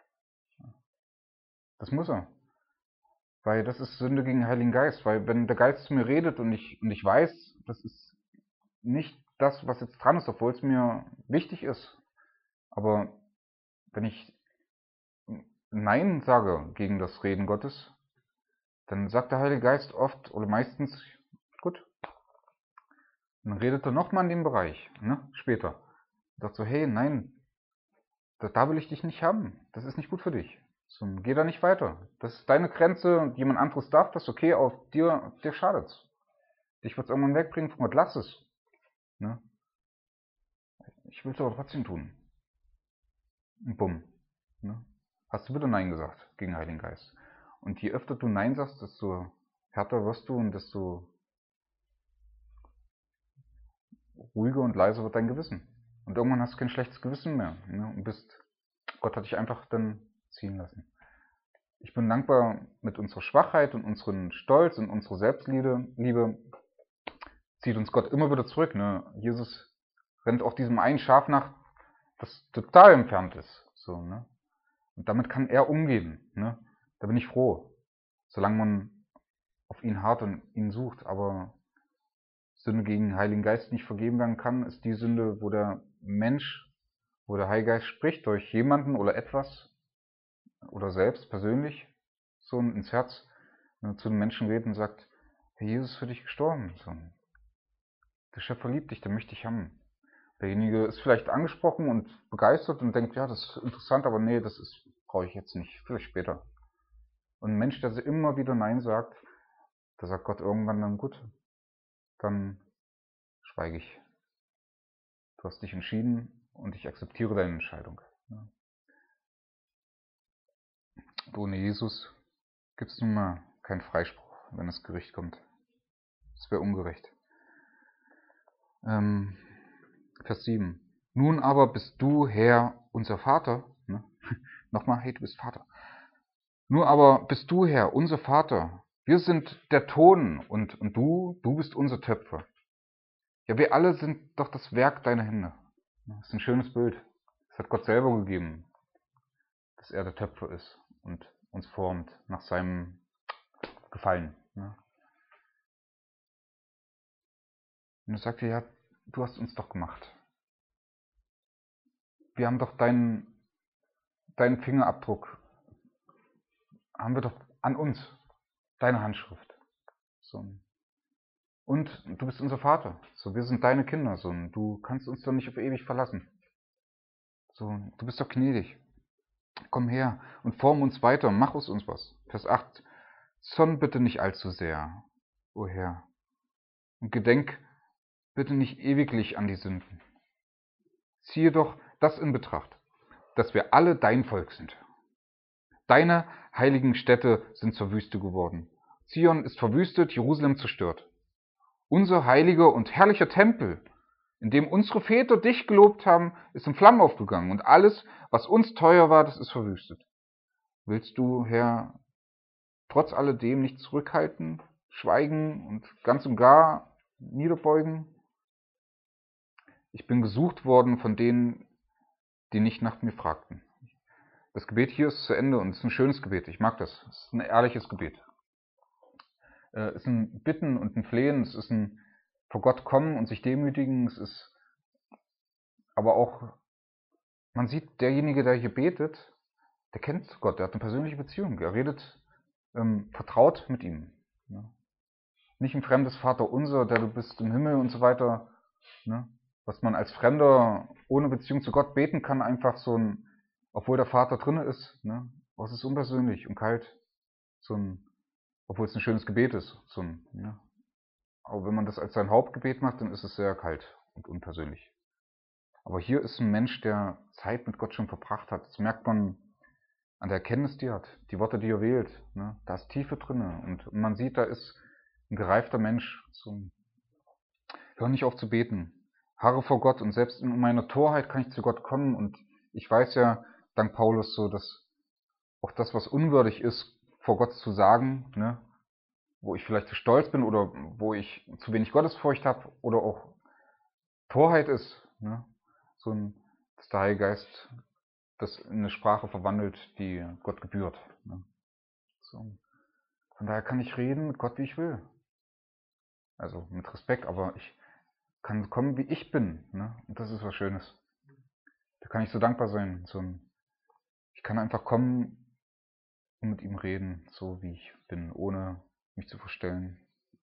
Das muss er. Weil das ist Sünde gegen den Heiligen Geist. Weil wenn der Geist zu mir redet und ich, und ich weiß, das ist nicht das, was jetzt dran ist, obwohl es mir wichtig ist. Aber wenn ich Nein sage gegen das Reden Gottes, dann sagt der Heilige Geist oft oder meistens, gut, dann redet er nochmal in dem Bereich, ne, später. Und sagt so, hey, nein, da, da will ich dich nicht haben. Das ist nicht gut für dich. So, geh da nicht weiter. Das ist deine Grenze und jemand anderes darf das, okay, auf dir, dir schadet's. Dich wird's irgendwann wegbringen von Gott, lass es. Ne? Ich will es aber trotzdem tun. Und bumm. Ne? Hast du bitte Nein gesagt gegen den Heiligen Geist. Und je öfter du Nein sagst, desto härter wirst du und desto ruhiger und leiser wird dein Gewissen. Und irgendwann hast du kein schlechtes Gewissen mehr. Ne? Und bist, Gott hat dich einfach dann ziehen lassen. Ich bin dankbar mit unserer Schwachheit und unserem Stolz und unserer Selbstliebe, Liebe, zieht uns Gott immer wieder zurück. Ne? Jesus rennt auch diesem einen Schaf nach, das total entfernt ist. So, ne? Und damit kann er umgehen. Ne? Da bin ich froh, solange man auf ihn hart und ihn sucht. Aber Sünde gegen den Heiligen Geist nicht vergeben werden kann, ist die Sünde, wo der Mensch, wo der Heilige Geist spricht durch jemanden oder etwas oder selbst persönlich so ins Herz zu den Menschen redet und sagt, Herr Jesus ist für dich gestorben. So. Der Schöpfer liebt dich, der möchte dich haben. Derjenige ist vielleicht angesprochen und begeistert und denkt, ja, das ist interessant, aber nee, das ist brauche ich jetzt nicht, vielleicht später. Und ein Mensch, der immer wieder Nein sagt, da sagt Gott irgendwann dann, gut, dann schweige ich. Du hast dich entschieden und ich akzeptiere deine Entscheidung. Ja. Ohne Jesus gibt es nun mal keinen Freispruch, wenn das Gericht kommt. Das wäre ungerecht. Ähm, Vers sieben. Nun aber bist du, Herr, unser Vater. Ne? Nochmal, hey, du bist Vater. Nur aber bist du, Herr, unser Vater. Wir sind der Ton und, und du, du bist unser Töpfer. Ja, wir alle sind doch das Werk deiner Hände. Das ist ein schönes Bild. Das hat Gott selber gegeben, dass er der Töpfer ist und uns formt nach seinem Gefallen. Und er sagte, ja, du hast uns doch gemacht. Wir haben doch deinen, deinen Fingerabdruck, haben wir doch an uns, deine Handschrift. So. Und du bist unser Vater. So, wir sind deine Kinder. So, du kannst uns doch nicht auf ewig verlassen. So, du bist doch gnädig. Komm her und form uns weiter, mach aus uns was. Vers acht. Sonn bitte nicht allzu sehr, o Herr. Und gedenk bitte nicht ewiglich an die Sünden. Ziehe doch das in Betracht, dass wir alle dein Volk sind. Deine heiligen Städte sind zur Wüste geworden. Zion ist verwüstet, Jerusalem zerstört. Unser heiliger und herrlicher Tempel, in dem unsere Väter dich gelobt haben, ist in Flammen aufgegangen. Und alles, was uns teuer war, das ist verwüstet. Willst du, Herr, trotz alledem nicht zurückhalten, schweigen und ganz und gar niederbeugen? Ich bin gesucht worden von denen, die nicht nach mir fragten. Das Gebet hier ist zu Ende und es ist ein schönes Gebet. Ich mag das. Es ist ein ehrliches Gebet. Es ist ein Bitten und ein Flehen. Es ist ein vor Gott kommen und sich demütigen. Es ist aber auch, man sieht, derjenige, der hier betet, der kennt Gott. Der hat eine persönliche Beziehung. Er redet ähm, vertraut mit ihm. Ja. Nicht ein fremdes Vaterunser, der du bist im Himmel und so weiter. Ne? Was man als Fremder ohne Beziehung zu Gott beten kann, einfach so ein, obwohl der Vater drin ist. Ne? Aber es ist unpersönlich und kalt. So ein, obwohl es ein schönes Gebet ist. So ein, ja. Aber wenn man das als sein Hauptgebet macht, dann ist es sehr kalt und unpersönlich. Aber hier ist ein Mensch, der Zeit mit Gott schon verbracht hat. Das merkt man an der Erkenntnis, die er hat. Die Worte, die er wählt. Ne? Da ist Tiefe drin. Und man sieht, da ist ein gereifter Mensch. So ein, hör nicht auf zu beten. Harre vor Gott. Und selbst in meiner Torheit kann ich zu Gott kommen. Und ich weiß ja, dank Paulus, so, dass auch das, was unwürdig ist, vor Gott zu sagen, ne? Wo ich vielleicht zu stolz bin oder wo ich zu wenig Gottesfurcht habe oder auch Torheit ist, ne? So ein, dass der Heilige Geist das in eine Sprache verwandelt, die Gott gebührt. Ne? So. Von daher kann ich reden mit Gott, wie ich will. Also mit Respekt, aber ich kann kommen, wie ich bin. Ne? Und das ist was Schönes. Da kann ich so dankbar sein. So ein, ich kann einfach kommen und mit ihm reden, so wie ich bin, ohne mich zu verstellen.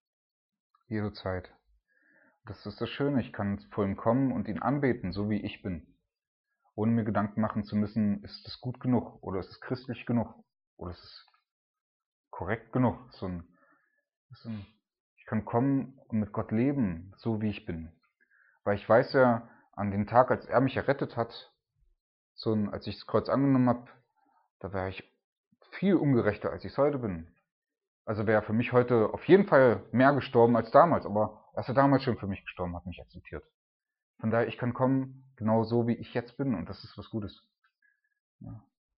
Jederzeit. Das ist das Schöne. Ich kann vor ihm kommen und ihn anbeten, so wie ich bin. Ohne mir Gedanken machen zu müssen, ist es gut genug oder ist es christlich genug oder ist es korrekt genug. So ein, so ein, ich kann kommen und mit Gott leben, so wie ich bin. Weil ich weiß ja, an dem Tag, als er mich errettet hat, so ein, als ich das Kreuz angenommen habe, da wäre ich viel ungerechter, als ich es heute bin. Also wäre für mich heute auf jeden Fall mehr gestorben als damals, aber er ist ja damals schon für mich gestorben, hat mich akzeptiert. Von daher, ich kann kommen, genau so wie ich jetzt bin und das ist was Gutes. Ja.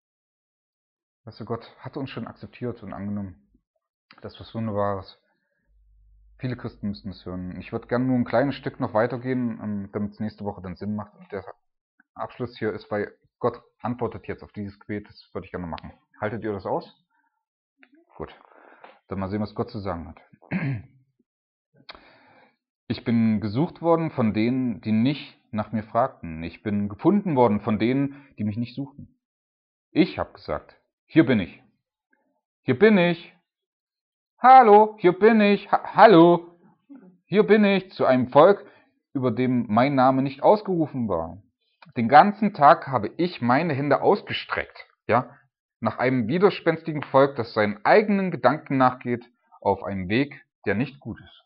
Weißt du, Gott hat uns schon akzeptiert und angenommen. Das ist was Wunderbares. Viele Christen müssen das hören. Ich würde gerne nur ein kleines Stück noch weitergehen, damit es nächste Woche dann Sinn macht. Und der Abschluss hier ist, weil Gott antwortet jetzt auf dieses Gebet, das würde ich gerne machen. Haltet ihr das aus? Gut. Dann mal sehen, was Gott zu sagen hat. Ich Ich bin gesucht worden von denen, die nicht nach mir fragten. Ich bin gefunden worden von denen, die mich nicht suchten. Ich habe gesagt, hier bin ich. Hier bin ich. Hallo, hier bin ich. Ha Hallo, hier bin ich. Zu einem Volk, über dem mein Name nicht ausgerufen war. Den ganzen Tag habe ich meine Hände ausgestreckt, ja, nach einem widerspenstigen Volk, das seinen eigenen Gedanken nachgeht, auf einem Weg, der nicht gut ist.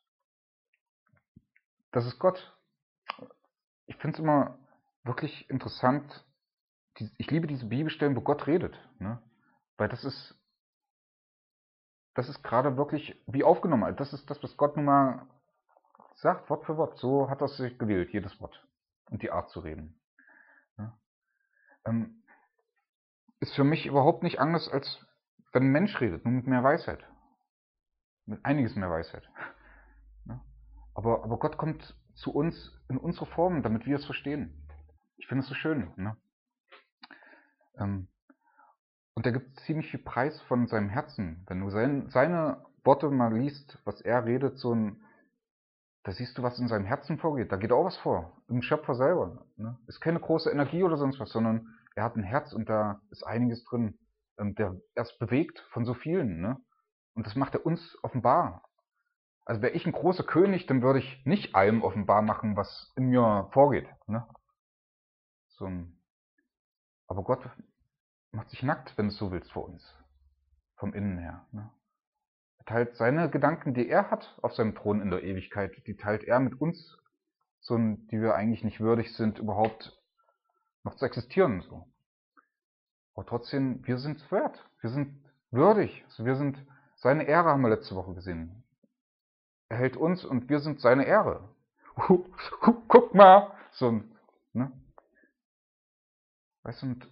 Das ist Gott. Ich finde es immer wirklich interessant. Ich liebe diese Bibelstellen, wo Gott redet, ne? Weil das ist, das ist gerade wirklich wie aufgenommen. Das ist das, was Gott nun mal sagt, Wort für Wort. So hat er sich gewählt, jedes Wort und die Art zu reden. Ja? Ähm, ist für mich überhaupt nicht anders, als wenn ein Mensch redet, nur mit mehr Weisheit. Mit einiges mehr Weisheit. Ja? Aber, aber Gott kommt zu uns in unsere Form, damit wir es verstehen. Ich finde es so schön. Ne? Ähm, und er gibt ziemlich viel Preis von seinem Herzen. Wenn du sein, seine Worte mal liest, was er redet, so ein, da siehst du, was in seinem Herzen vorgeht. Da geht auch was vor. Im Schöpfer selber. Ne? Ist keine große Energie oder sonst was, sondern er hat ein Herz und da ist einiges drin. Ähm, der er ist bewegt von so vielen. Ne? Und das macht er uns offenbar. Also wäre ich ein großer König, dann würde ich nicht allem offenbar machen, was in mir vorgeht. Ne? So ein, aber Gott macht sich nackt, wenn du es so willst, vor uns. Vom Innen her. Ne? Er teilt seine Gedanken, die er hat auf seinem Thron in der Ewigkeit, die teilt er mit uns, so, die wir eigentlich nicht würdig sind, überhaupt noch zu existieren. So. Aber trotzdem, wir sind es wert. Wir sind würdig. Also wir sind, seine Ehre haben wir letzte Woche gesehen. Er hält uns und wir sind seine Ehre. Guck mal! So, ne? Weißt du, und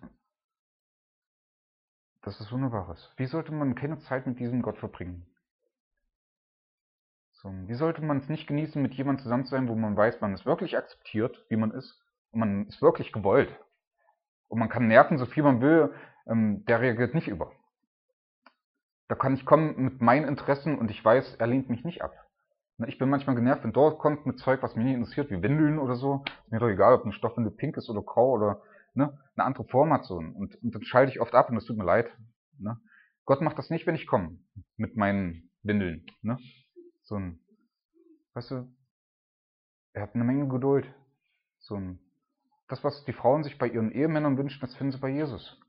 das ist Wunderbares. Wie sollte man keine Zeit mit diesem Gott verbringen? So, wie sollte man es nicht genießen, mit jemandem zusammen zu sein, wo man weiß, man ist wirklich akzeptiert, wie man ist, und man ist wirklich gewollt. Und man kann nerven, so viel man will, ähm, der reagiert nicht über. Da kann ich kommen mit meinen Interessen und ich weiß, er lehnt mich nicht ab. Ich bin manchmal genervt, wenn dort kommt mit Zeug, was mich nicht interessiert, wie Windeln oder so. Ist mir doch egal, ob eine Stoffwindel pink ist oder grau oder ne, eine andere Form hat. So. Und, und dann schalte ich oft ab und das tut mir leid. Ne. Gott macht das nicht, wenn ich komme mit meinen Windeln. Ne. So ein, weißt du, er hat eine Menge Geduld. So ein, das, was die Frauen sich bei ihren Ehemännern wünschen, das finden sie bei Jesus.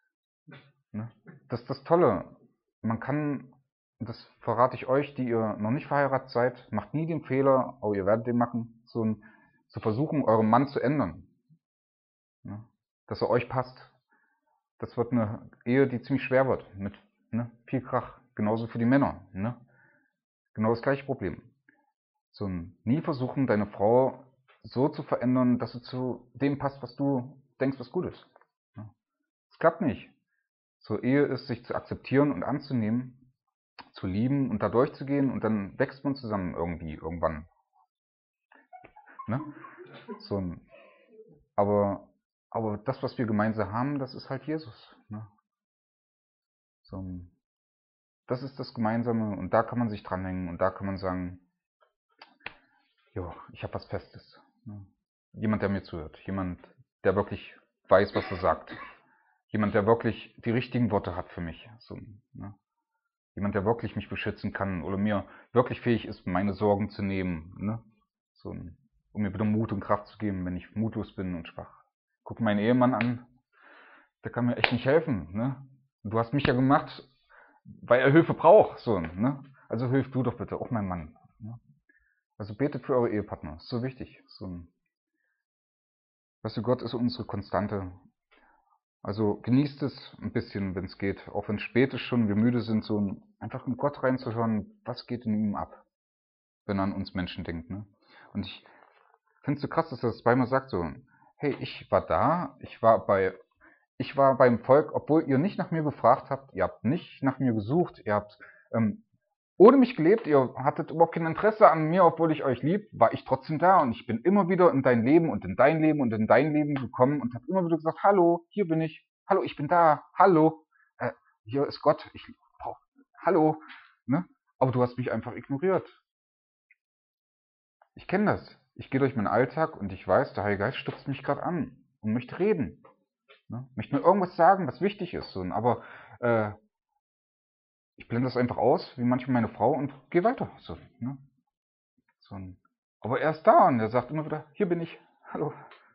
Ne. Das ist das Tolle. Man kann, das verrate ich euch, die ihr noch nicht verheiratet seid, macht nie den Fehler, aber ihr werdet den machen, so ein, zu versuchen, euren Mann zu ändern. Ne? Dass er euch passt. Das wird eine Ehe, die ziemlich schwer wird, mit ne, viel Krach. Genauso für die Männer. Ne? Genau das gleiche Problem. So ein, nie versuchen, deine Frau so zu verändern, dass sie zu dem passt, was du denkst, was gut ist. Ne? Das klappt nicht. Zur Ehe ist, sich zu akzeptieren und anzunehmen, zu lieben und da durchzugehen und dann wächst man zusammen irgendwie, irgendwann. Ne? So ein, aber, aber das, was wir gemeinsam haben, das ist halt Jesus. Ne? So ein, das ist das Gemeinsame und da kann man sich dranhängen und da kann man sagen, jo, ich habe was Festes. Ne? Jemand, der mir zuhört. Jemand, der wirklich weiß, was er sagt. Jemand, der wirklich die richtigen Worte hat für mich. So, ne? Jemand, der wirklich mich beschützen kann oder mir wirklich fähig ist, meine Sorgen zu nehmen. Ne? So, um mir wieder Mut und Kraft zu geben, wenn ich mutlos bin und schwach. Guck meinen Ehemann an, der kann mir echt nicht helfen. Ne? Du hast mich ja gemacht, weil er Hilfe braucht. So, ne? Also hilf du doch bitte, auch mein Mann. Ne? Also betet für eure Ehepartner, ist so wichtig. So, weißt du, Gott ist unsere Konstante. Also genießt es ein bisschen, wenn es geht, auch wenn es spät ist schon, wir müde sind, so einfach in Gott reinzuhören, was geht in ihm ab, wenn er an uns Menschen denkt. Ne? Und ich finde es so krass, dass er das zweimal sagt, so, hey, ich war da, ich war bei, ich war beim Volk, obwohl ihr nicht nach mir gefragt habt, ihr habt nicht nach mir gesucht, ihr habt ähm, ohne mich gelebt, ihr hattet überhaupt kein Interesse an mir, obwohl ich euch lieb, war ich trotzdem da und ich bin immer wieder in dein Leben und in dein Leben und in dein Leben gekommen und habe immer wieder gesagt, hallo, hier bin ich, hallo, ich bin da, hallo, äh, hier ist Gott, ich brauch, hallo, ne? Aber du hast mich einfach ignoriert. Ich kenne das. Ich gehe durch meinen Alltag und ich weiß, der Heilige Geist stupst mich gerade an und möchte reden. Ne? Möchte mir irgendwas sagen, was wichtig ist. So. Aber äh, ich blende das einfach aus, wie manchmal meine Frau, und gehe weiter. So, ne? so ein, aber er ist da und er sagt immer wieder, hier bin ich. Hallo.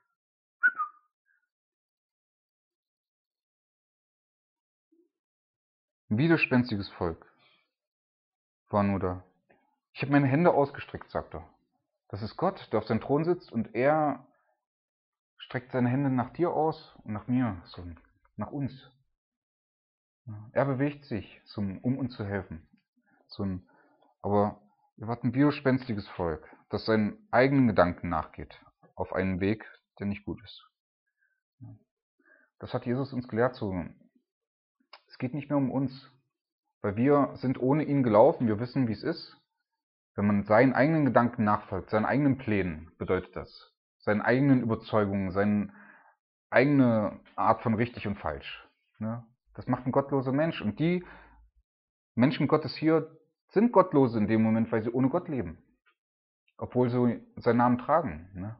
Ein widerspenstiges Volk war nur da. Ich habe meine Hände ausgestreckt, sagt er. Das ist Gott, der auf seinem Thron sitzt und er streckt seine Hände nach dir aus und nach mir, so, nach uns. Er bewegt sich, um uns zu helfen. So ein, aber wir waren ein widerspenstiges Volk, das seinen eigenen Gedanken nachgeht, auf einen Weg, der nicht gut ist. Das hat Jesus uns gelehrt. So, es geht nicht mehr um uns, weil wir sind ohne ihn gelaufen, wir wissen, wie es ist. Wenn man seinen eigenen Gedanken nachfolgt, seinen eigenen Plänen, bedeutet das, seinen eigenen Überzeugungen, seine eigene Art von richtig und falsch. Das macht ein gottloser Mensch. Und die Menschen Gottes hier sind Gottlose in dem Moment, weil sie ohne Gott leben. Obwohl sie seinen Namen tragen.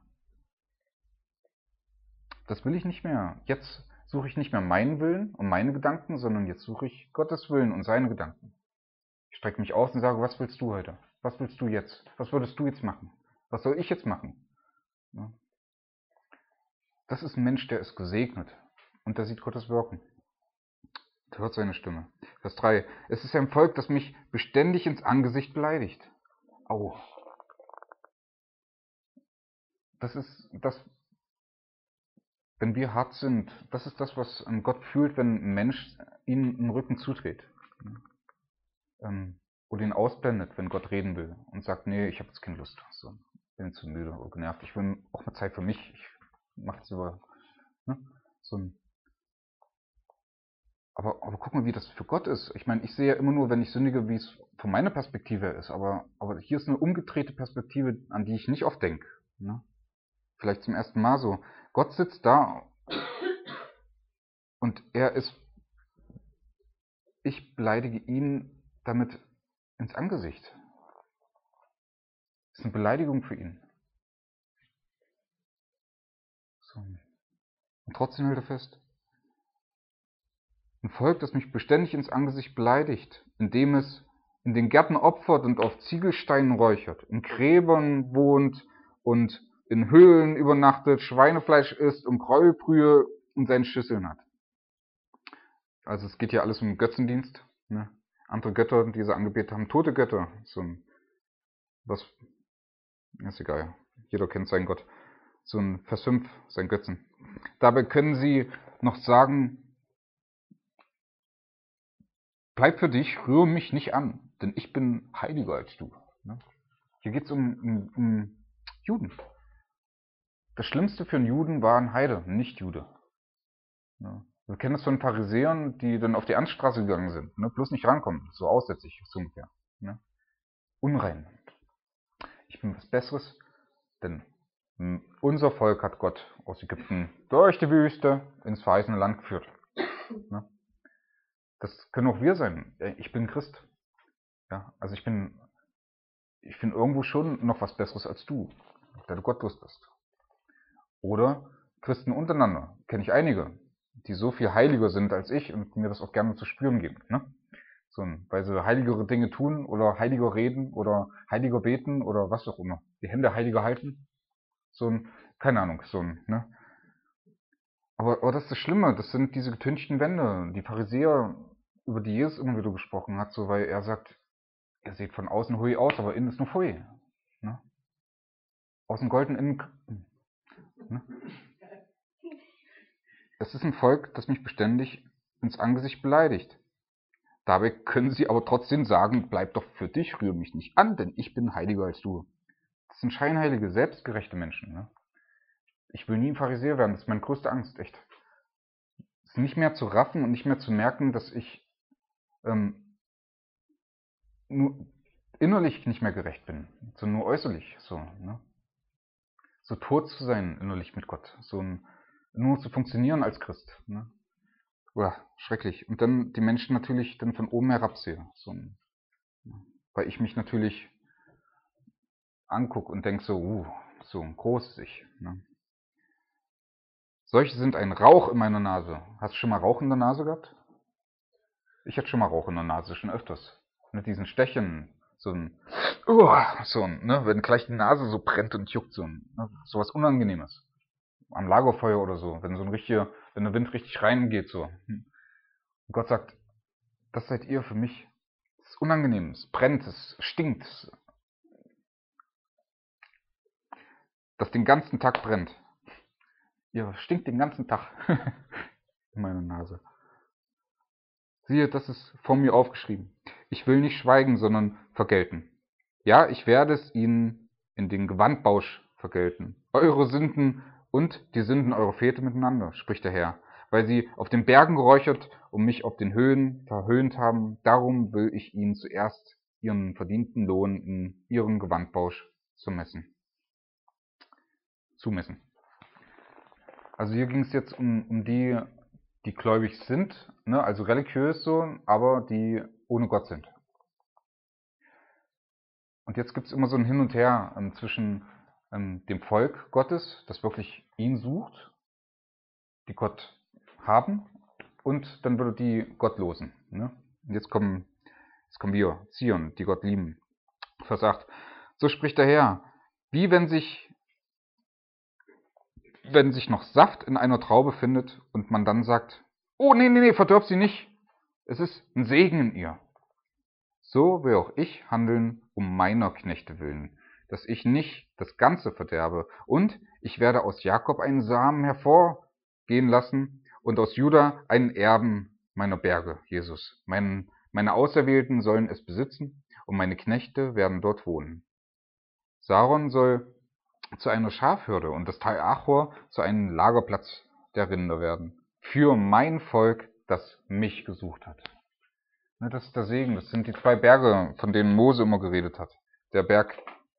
Das will ich nicht mehr. Jetzt suche ich nicht mehr meinen Willen und meine Gedanken, sondern jetzt suche ich Gottes Willen und seine Gedanken. Ich strecke mich aus und sage, was willst du heute? Was willst du jetzt? Was würdest du jetzt machen? Was soll ich jetzt machen? Das ist ein Mensch, der ist gesegnet und der sieht Gottes Wirken. Der hört seine Stimme. Vers drei. Es ist ein Volk, das mich beständig ins Angesicht beleidigt. Au. Das ist das, wenn wir hart sind, das ist das, was Gott fühlt, wenn ein Mensch ihnen den Rücken zudreht. Ähm, oder ihn ausblendet, wenn Gott reden will und sagt, nee, ich habe jetzt keine Lust. So, bin zu müde oder genervt. Ich will auch mal Zeit für mich. Ich mache das über. Ne? So ein, aber, aber guck mal, wie das für Gott ist. Ich meine, ich sehe ja immer nur, wenn ich sündige, wie es von meiner Perspektive ist. Aber, aber hier ist eine umgedrehte Perspektive, an die ich nicht oft denke. Ne? Vielleicht zum ersten Mal so. Gott sitzt da und er ist, ich beleidige ihn damit ins Angesicht. Das ist eine Beleidigung für ihn. So. Und trotzdem hält er fest. Ein Volk, das mich beständig ins Angesicht beleidigt, indem es in den Gärten opfert und auf Ziegelsteinen räuchert, in Gräbern wohnt und in Höhlen übernachtet, Schweinefleisch isst und Gräuelbrühe in seinen Schüsseln hat. Also es geht hier alles um Götzendienst. Ne? Andere Götter, die sie angebetet haben, tote Götter. So ein, was, ist egal, jeder kennt seinen Gott. So ein Vers fünf, sein Götzen. Dabei können sie noch sagen, bleib für dich, rühre mich nicht an, denn ich bin heiliger als du. Ne? Hier geht es um, um, um Juden. Das Schlimmste für einen Juden war ein Heide, ein Nicht-Jude. Ne? Wir kennen das von Pharisäern, die dann auf die Anstraße gegangen sind. Ne? Bloß nicht rankommen, so aussätzig, so ungefähr. Ne? Unrein. Ich bin was Besseres, denn unser Volk hat Gott aus Ägypten durch die Wüste ins verheißene Land geführt. Ne? Das können auch wir sein. Ich bin Christ. Ja, also ich bin, ich bin irgendwo schon noch was Besseres als du, da du gottlos bist. Oder Christen untereinander, kenne ich einige, die so viel heiliger sind als ich und mir das auch gerne zu spüren geben. Ne? So, weil sie heiligere Dinge tun oder heiliger reden oder heiliger beten oder was auch immer. Die Hände heiliger halten. So ein, keine Ahnung, so ein, ne? Aber, aber das ist das Schlimme, das sind diese getünchten Wände. Die Pharisäer, über die Jesus immer wieder gesprochen hat, so, weil er sagt, ihr seht von außen hui aus, aber innen ist nur Pfui. Ne? Außen golden, innen. Ne? Es ist ein Volk, das mich beständig ins Angesicht beleidigt. Dabei können sie aber trotzdem sagen, bleib doch für dich, rühre mich nicht an, denn ich bin heiliger als du. Das sind scheinheilige, selbstgerechte Menschen. Ne? Ich will nie ein Pharisäer werden, das ist meine größte Angst, echt. Es ist nicht mehr zu raffen und nicht mehr zu merken, dass ich ähm, nur innerlich nicht mehr gerecht bin, sondern nur äußerlich. So, ne? So tot zu sein innerlich mit Gott, so ein, nur zu funktionieren als Christ. Ne? Uah, schrecklich. Und dann die Menschen natürlich dann von oben herabsehe. So ein, weil ich mich natürlich angucke und denke so, uh, so ein großes Ich. Ne? Solche sind ein Rauch in meiner Nase. Hast du schon mal Rauch in der Nase gehabt? Ich hatte schon mal Rauch in der Nase, schon öfters. Mit diesen Stechen, so ein, uh, so ein, ne, wenn gleich die Nase so brennt und juckt, so ein, ne, so was Unangenehmes. Am Lagerfeuer oder so, wenn so ein richtiger, wenn der Wind richtig reingeht, so. Und Gott sagt, das seid ihr für mich. Es ist unangenehm, es brennt, es stinkt. Das den ganzen Tag brennt. Ihr stinkt den ganzen Tag in meiner Nase. Siehe, das ist vor mir aufgeschrieben. Ich will nicht schweigen, sondern vergelten. Ja, ich werde es ihnen in den Gewandbausch vergelten. Eure Sünden und die Sünden eurer Väter miteinander, spricht der Herr. Weil sie auf den Bergen geräuchert und mich auf den Höhen verhöhnt haben, darum will ich ihnen zuerst ihren verdienten Lohn in ihren Gewandbausch zumessen. zumessen. Also hier ging es jetzt um, um die, die gläubig sind, ne, also religiös so, aber die ohne Gott sind. Und jetzt gibt es immer so ein Hin und Her ähm, zwischen ähm, dem Volk Gottes, das wirklich ihn sucht, die Gott haben, und dann wieder die Gottlosen. Ne? Und jetzt kommen, jetzt kommen wir, Zion, die Gott lieben. Vers acht. So spricht der Herr, wie wenn sich, wenn sich noch Saft in einer Traube findet und man dann sagt, oh nee, nee, nee, verdirb sie nicht, es ist ein Segen in ihr. So will auch ich handeln um meiner Knechte willen, dass ich nicht das Ganze verderbe. Und ich werde aus Jakob einen Samen hervorgehen lassen und aus Juda einen Erben meiner Berge, Jesus. Mein, meine Auserwählten sollen es besitzen und meine Knechte werden dort wohnen. Saron soll zu einer Schafhürde und das Tal Achor zu einem Lagerplatz der Rinder werden. Für mein Volk, das mich gesucht hat. Das ist der Segen. Das sind die zwei Berge, von denen Mose immer geredet hat. Der Berg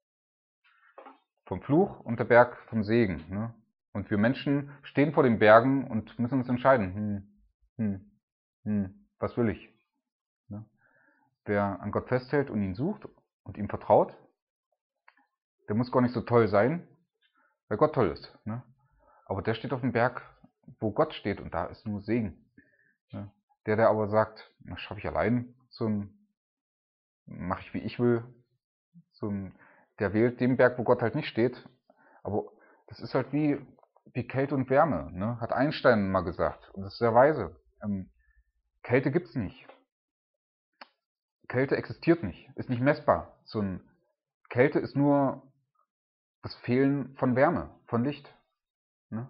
vom Fluch und der Berg vom Segen. Ne? Und wir Menschen stehen vor den Bergen und müssen uns entscheiden. Hm, hm, hm, was will ich? Ne? Wer an Gott festhält und ihn sucht und ihm vertraut, der muss gar nicht so toll sein, weil Gott toll ist. Ne? Aber der steht auf dem Berg, wo Gott steht, und da ist nur Segen. Ne? Der, der aber sagt, das schaffe ich allein, so ein mache ich wie ich will, so ein, der wählt den Berg, wo Gott halt nicht steht. Aber das ist halt wie, wie Kälte und Wärme, ne? Hat Einstein mal gesagt. Und das ist sehr weise. Ähm, Kälte gibt's nicht. Kälte existiert nicht, ist nicht messbar. So ein Kälte ist nur das Fehlen von Wärme, von Licht. Ne?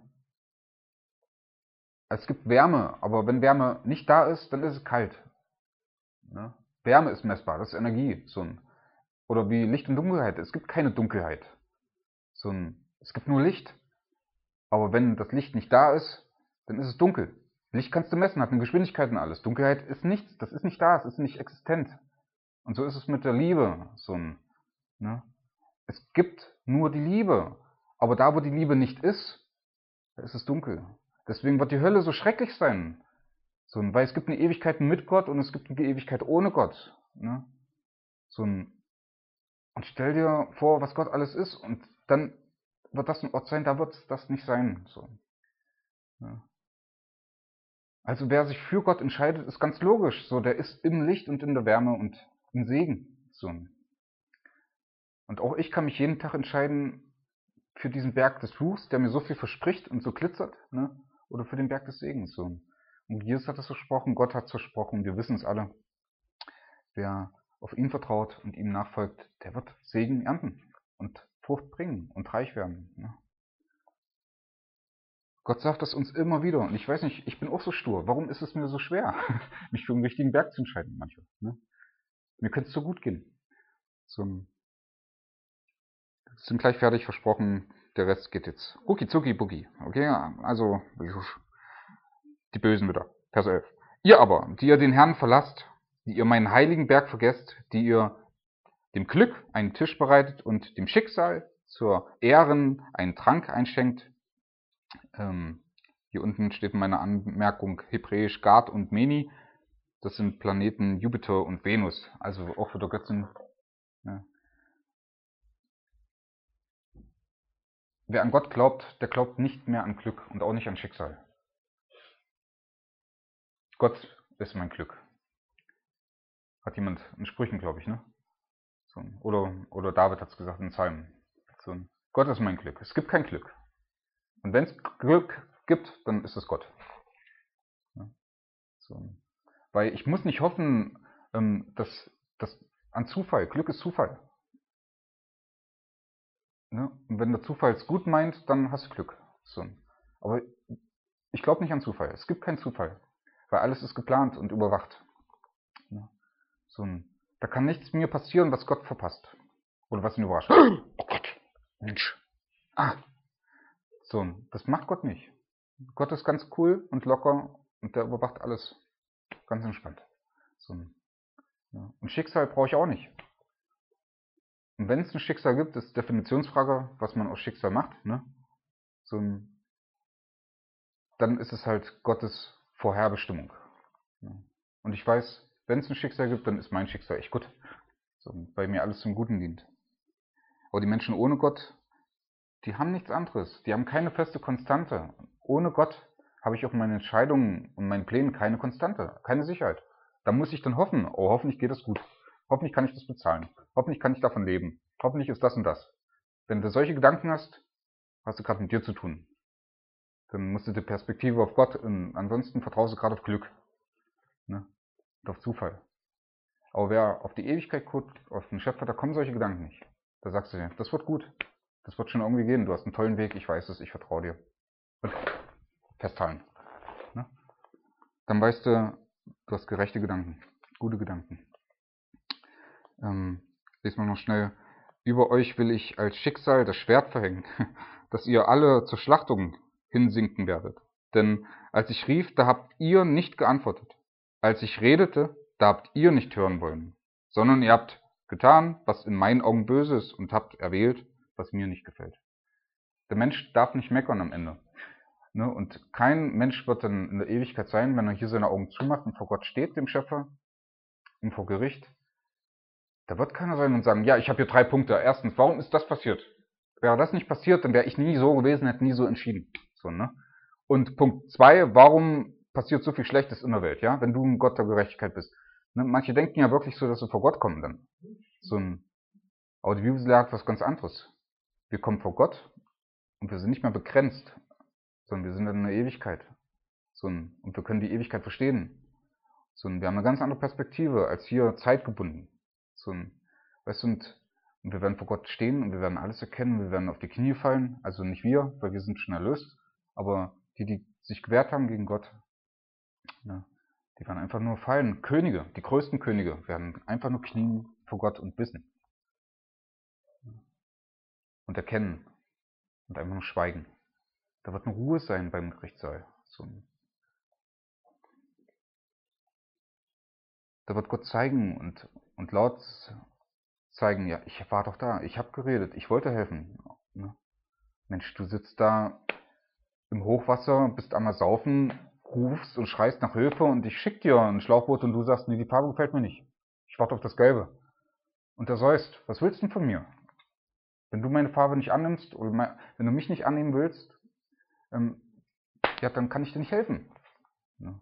Es gibt Wärme, aber wenn Wärme nicht da ist, dann ist es kalt. Ne? Wärme ist messbar, das ist Energie. So ein, oder wie Licht und Dunkelheit. Es gibt keine Dunkelheit. So ein, es gibt nur Licht. Aber wenn das Licht nicht da ist, dann ist es dunkel. Licht kannst du messen, hat eine Geschwindigkeit und alles. Dunkelheit ist nichts, das ist nicht da, es ist nicht existent. Und so ist es mit der Liebe. So ein, ne? Es gibt nur die Liebe. Aber da, wo die Liebe nicht ist, da ist es dunkel. Deswegen wird die Hölle so schrecklich sein. So ein, weil es gibt eine Ewigkeit mit Gott und es gibt eine Ewigkeit ohne Gott. Ne? So ein, und stell dir vor, was Gott alles ist, und dann wird das ein Ort sein, da wird es das nicht sein. So. Ja. Also wer sich für Gott entscheidet, ist ganz logisch. So, der ist im Licht und in der Wärme und im Segen. So. Und auch ich kann mich jeden Tag entscheiden für diesen Berg des Fluchs, der mir so viel verspricht und so glitzert, ne? Oder für den Berg des Segens. So. Und Jesus hat es versprochen, Gott hat es versprochen, wir wissen es alle. Wer auf ihn vertraut und ihm nachfolgt, der wird Segen ernten und Frucht bringen und reich werden. Ne? Gott sagt das uns immer wieder. Und ich weiß nicht, ich bin auch so stur. Warum ist es mir so schwer, mich für einen richtigen Berg zu entscheiden manchmal? Ne? Mir könnte es so gut gehen. So, sind gleich fertig, versprochen. Der Rest geht jetzt rucki zucki buggi. Okay, also die Bösen wieder. Vers elf. Ihr aber, die ihr den Herrn verlasst, die ihr meinen heiligen Berg vergesst, die ihr dem Glück einen Tisch bereitet und dem Schicksal zur Ehren einen Trank einschenkt. Ähm, hier unten steht in meiner Anmerkung hebräisch Gad und Meni. Das sind Planeten Jupiter und Venus, also auch für die Götzen. Ja. wer an Gott glaubt, der glaubt nicht mehr an Glück und auch nicht an Schicksal. Gott ist mein Glück. Hat jemand in Sprüchen, glaube ich, ne? So, oder, oder David hat es gesagt in Psalmen. So, Gott ist mein Glück. Es gibt kein Glück. Und wenn es Glück gibt, dann ist es Gott. Ja, so. Weil ich muss nicht hoffen, ähm, dass, dass an Zufall. Glück ist Zufall. Ne? Und wenn der Zufall es gut meint, dann hast du Glück. So. Aber ich glaube nicht an Zufall. Es gibt keinen Zufall. Weil alles ist geplant und überwacht. Ja. So. Da kann nichts mir passieren, was Gott verpasst. Oder was ihn überrascht. Oh Gott, Mensch. Ah. So, das macht Gott nicht. Gott ist ganz cool und locker und der überwacht alles. Ganz entspannt. So. Ja. Und Schicksal brauche ich auch nicht. Und wenn es ein Schicksal gibt, ist Definitionsfrage, was man aus Schicksal macht. Ne? So, dann ist es halt Gottes Vorherbestimmung. Ja. Und ich weiß, wenn es ein Schicksal gibt, dann ist mein Schicksal echt gut. So, weil mir alles zum Guten dient. Aber die Menschen ohne Gott, die haben nichts anderes. Die haben keine feste Konstante. Ohne Gott habe ich auch meine Entscheidungen und meinen Plänen keine Konstante, keine Sicherheit. Da muss ich dann hoffen, oh, hoffentlich geht das gut. Hoffentlich kann ich das bezahlen. Hoffentlich kann ich davon leben. Hoffentlich ist das und das. Wenn du solche Gedanken hast, hast du gerade mit dir zu tun. Dann musst du die Perspektive auf Gott, und ansonsten vertraust du gerade auf Glück. Ne? Und auf Zufall. Aber wer auf die Ewigkeit guckt, auf den Schöpfer, da kommen solche Gedanken nicht. Da sagst du dir, das wird gut. Das wird schon irgendwie gehen. Du hast einen tollen Weg, ich weiß es, ich vertraue dir. Und festhalten. Ne? Dann weißt du, du hast gerechte Gedanken. Gute Gedanken. Ähm, lesen wir noch schnell. Über euch will ich als Schicksal das Schwert verhängen, dass ihr alle zur Schlachtung hinsinken werdet. Denn als ich rief, da habt ihr nicht geantwortet. Als ich redete, da habt ihr nicht hören wollen, sondern ihr habt getan, was in meinen Augen böse ist und habt erwählt, was mir nicht gefällt. Der Mensch darf nicht meckern am Ende. Ne? Und kein Mensch wird dann in der Ewigkeit sein, wenn er hier seine Augen zumacht und vor Gott steht, dem Schöpfer, und vor Gericht. Da wird keiner sein und sagen, ja, ich habe hier drei Punkte. Erstens, warum ist das passiert? Wäre das nicht passiert, dann wäre ich nie so gewesen, hätte nie so entschieden. So, ne? Und Punkt zwei, warum passiert so viel Schlechtes in der Welt, ja, wenn du ein Gott der Gerechtigkeit bist? Ne? Manche denken ja wirklich so, dass sie vor Gott kommen dann. So ein, aber die Bibel sagt was ganz anderes. Wir kommen vor Gott und wir sind nicht mehr begrenzt, sondern wir sind in der Ewigkeit. So ein, und wir können die Ewigkeit verstehen. So ein, wir haben eine ganz andere Perspektive als hier zeitgebunden. So ein, weißt du, und, und wir werden vor Gott stehen und wir werden alles erkennen, wir werden auf die Knie fallen, also nicht wir, weil wir sind schon erlöst, aber die, die sich gewehrt haben gegen Gott, ja, die werden einfach nur fallen. Könige, die größten Könige, werden einfach nur knien vor Gott und wissen. Und erkennen. Und einfach nur schweigen. Da wird eine Ruhe sein beim Gerichtssaal. So ein, da wird Gott zeigen und, und laut zeigen, ja, ich war doch da, ich habe geredet, ich wollte helfen. Ne? Mensch, du sitzt da im Hochwasser, bist einmal saufen, rufst und schreist nach Hilfe und ich schick dir ein Schlauchboot und du sagst, nee, die Farbe gefällt mir nicht. Ich warte auf das Gelbe. Und der säust, was willst du denn von mir? Wenn du meine Farbe nicht annimmst oder mein, wenn du mich nicht annehmen willst, ähm, ja, dann kann ich dir nicht helfen. Ja.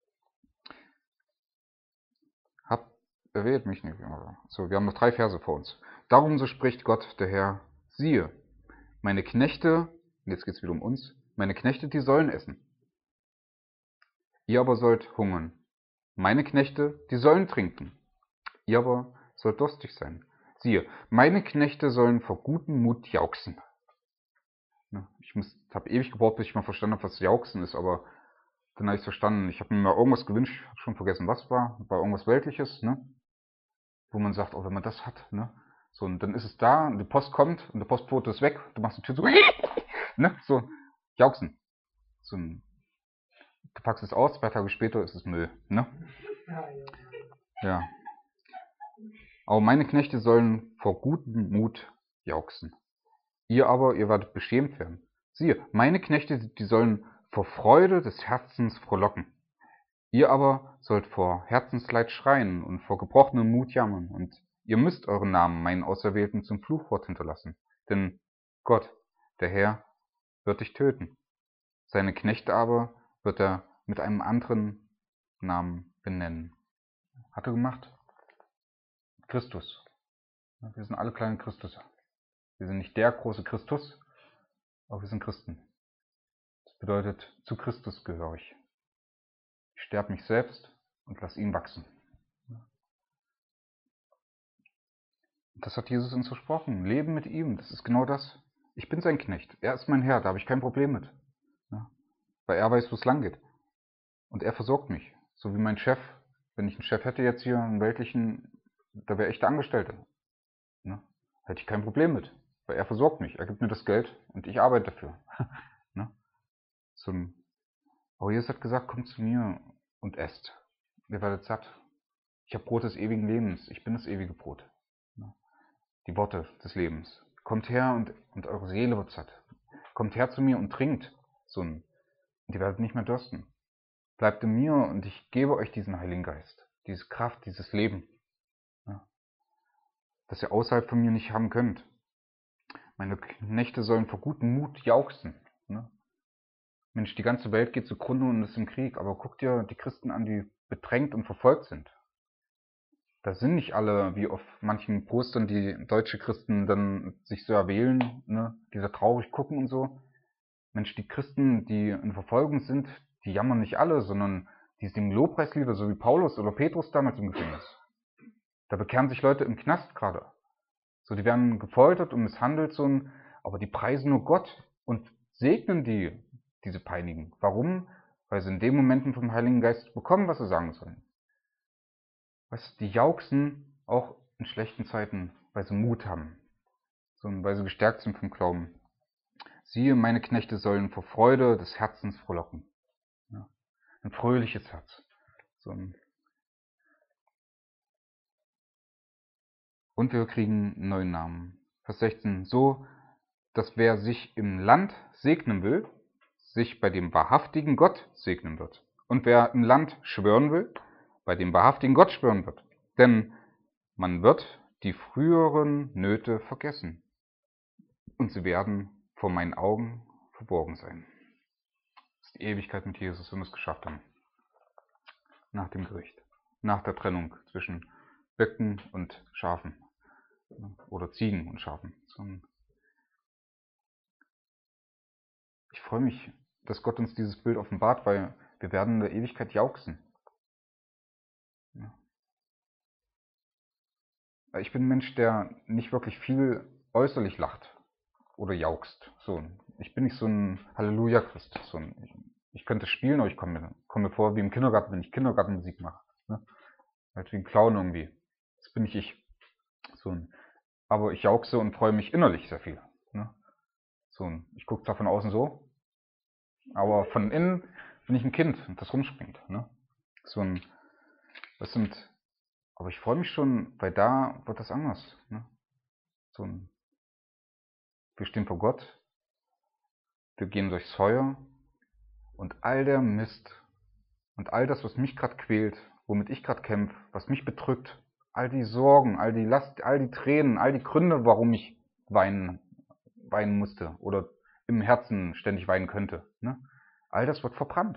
Hab erwählt mich nicht. So, wir haben noch drei Verse vor uns. Darum so spricht Gott, der Herr, siehe, meine Knechte, jetzt geht's wieder um uns, meine Knechte, die sollen essen. Ihr aber sollt hungern. Meine Knechte, die sollen trinken. Ihr aber sollt durstig sein. Siehe, meine Knechte sollen vor gutem Mut jauchzen. Ich habe ewig gebraucht, bis ich mal verstanden habe, was jauchzen ist, aber dann habe ich es verstanden. Ich habe mir mal irgendwas gewünscht, habe schon vergessen, was war. War irgendwas Weltliches, ne? Wo man sagt, oh, wenn man das hat, ne? So, und dann ist es da, und die Post kommt, und der Postbote ist weg, du machst die Tür so, ne? So, jauchzen. So, du packst es aus, zwei Tage später ist es Müll, ne? Ja. Aber meine Knechte sollen vor gutem Mut jauchzen. Ihr aber, ihr werdet beschämt werden. Siehe, meine Knechte, die sollen vor Freude des Herzens frohlocken. Ihr aber sollt vor Herzensleid schreien und vor gebrochenem Mut jammern, und ihr müsst euren Namen, meinen Auserwählten, zum Fluchwort hinterlassen. Denn Gott, Der Herr wird dich töten. Seine Knechte aber wird er mit einem anderen Namen benennen. Hat er gemacht? Christus. Wir sind alle kleine Christusse. Wir sind nicht der große Christus, aber wir sind Christen. Das bedeutet, zu Christus gehöre ich. Ich sterbe mich selbst und lasse ihn wachsen. Das hat Jesus uns versprochen. Leben mit ihm, das ist genau das. Ich bin sein Knecht. Er ist mein Herr, da habe ich kein Problem mit. Ja? Weil er weiß, wo es lang geht. Und er versorgt mich. So wie mein Chef. Wenn ich einen Chef hätte jetzt hier, einen weltlichen, da wäre ich der Angestellte. Ne? Hätte ich kein Problem mit. Weil er versorgt mich. Er gibt mir das Geld und ich arbeite dafür. Ne? So ein, aber Jesus hat gesagt, kommt zu mir und esst. Ihr werdet satt. Ich habe Brot des ewigen Lebens. Ich bin das ewige Brot. Ne? Die Worte des Lebens. Kommt her und, und eure Seele wird satt. Kommt her zu mir und trinkt. So ein, und ihr werdet nicht mehr dürsten. Bleibt in mir und ich gebe euch diesen Heiligen Geist. Diese Kraft, dieses Leben. Ja? Das ihr außerhalb von mir nicht haben könnt. Meine Knechte sollen vor gutem Mut jauchzen. Ne? Mensch, die ganze Welt geht zugrunde und ist im Krieg. Aber guck dir die Christen an, die bedrängt und verfolgt sind. Da sind nicht alle, wie auf manchen Postern, die deutsche Christen dann sich so erwählen, ne, die da traurig gucken und so. Mensch, die Christen, die in Verfolgung sind, die jammern nicht alle, sondern die singen Lobpreislieder, so wie Paulus oder Petrus damals im Gefängnis. Da bekehren sich Leute im Knast gerade. So, die werden gefoltert und misshandelt, so ein, aber die preisen nur Gott und segnen die, diese Peinigen. Warum? Weil sie in den Momenten vom Heiligen Geist bekommen, was sie sagen sollen. Weißt du, die jauchzen auch in schlechten Zeiten, weil sie Mut haben, so, weil sie gestärkt sind vom Glauben. Siehe, meine Knechte sollen vor Freude des Herzens frohlocken. Ja, ein fröhliches Herz. So ein Und wir kriegen einen neuen Namen. Vers sechzehn. So, dass wer sich im Land segnen will, sich bei dem wahrhaftigen Gott segnen wird. Und wer im Land schwören will, bei dem wahrhaftigen Gott schwören wird. Denn man wird die früheren Nöte vergessen. Und sie werden vor meinen Augen verborgen sein. Das ist die Ewigkeit mit Jesus, wenn wir es geschafft haben. Nach dem Gericht. Nach der Trennung zwischen Böcken und Schafen. Oder Ziegen und Schafen. Ich freue mich, dass Gott uns dieses Bild offenbart, weil wir werden in der Ewigkeit jauchzen. Ich bin ein Mensch, der nicht wirklich viel äußerlich lacht oder jauchzt. So, ich bin nicht so ein Halleluja-Christ. So ein, ich, ich könnte spielen, aber ich komme mir, komm mir vor wie im Kindergarten, wenn ich Kindergartenmusik mache. Ne? Halt wie ein Clown irgendwie. Das bin nicht ich. So ein, aber ich jauchze und freue mich innerlich sehr viel. Ne? So ein, ich gucke zwar von außen so, aber von innen bin ich ein Kind, das rumspringt. Ne? So ein, das sind, aber ich freue mich schon, weil da wird das anders. Ne? So ein, wir stehen vor Gott, wir gehen durchs Feuer und all der Mist und all das, was mich gerade quält, womit ich gerade kämpfe, was mich bedrückt, all die Sorgen, all die Last, all die Tränen, all die Gründe, warum ich weinen, weinen musste oder im Herzen ständig weinen könnte. Ne? All das wird verbrannt.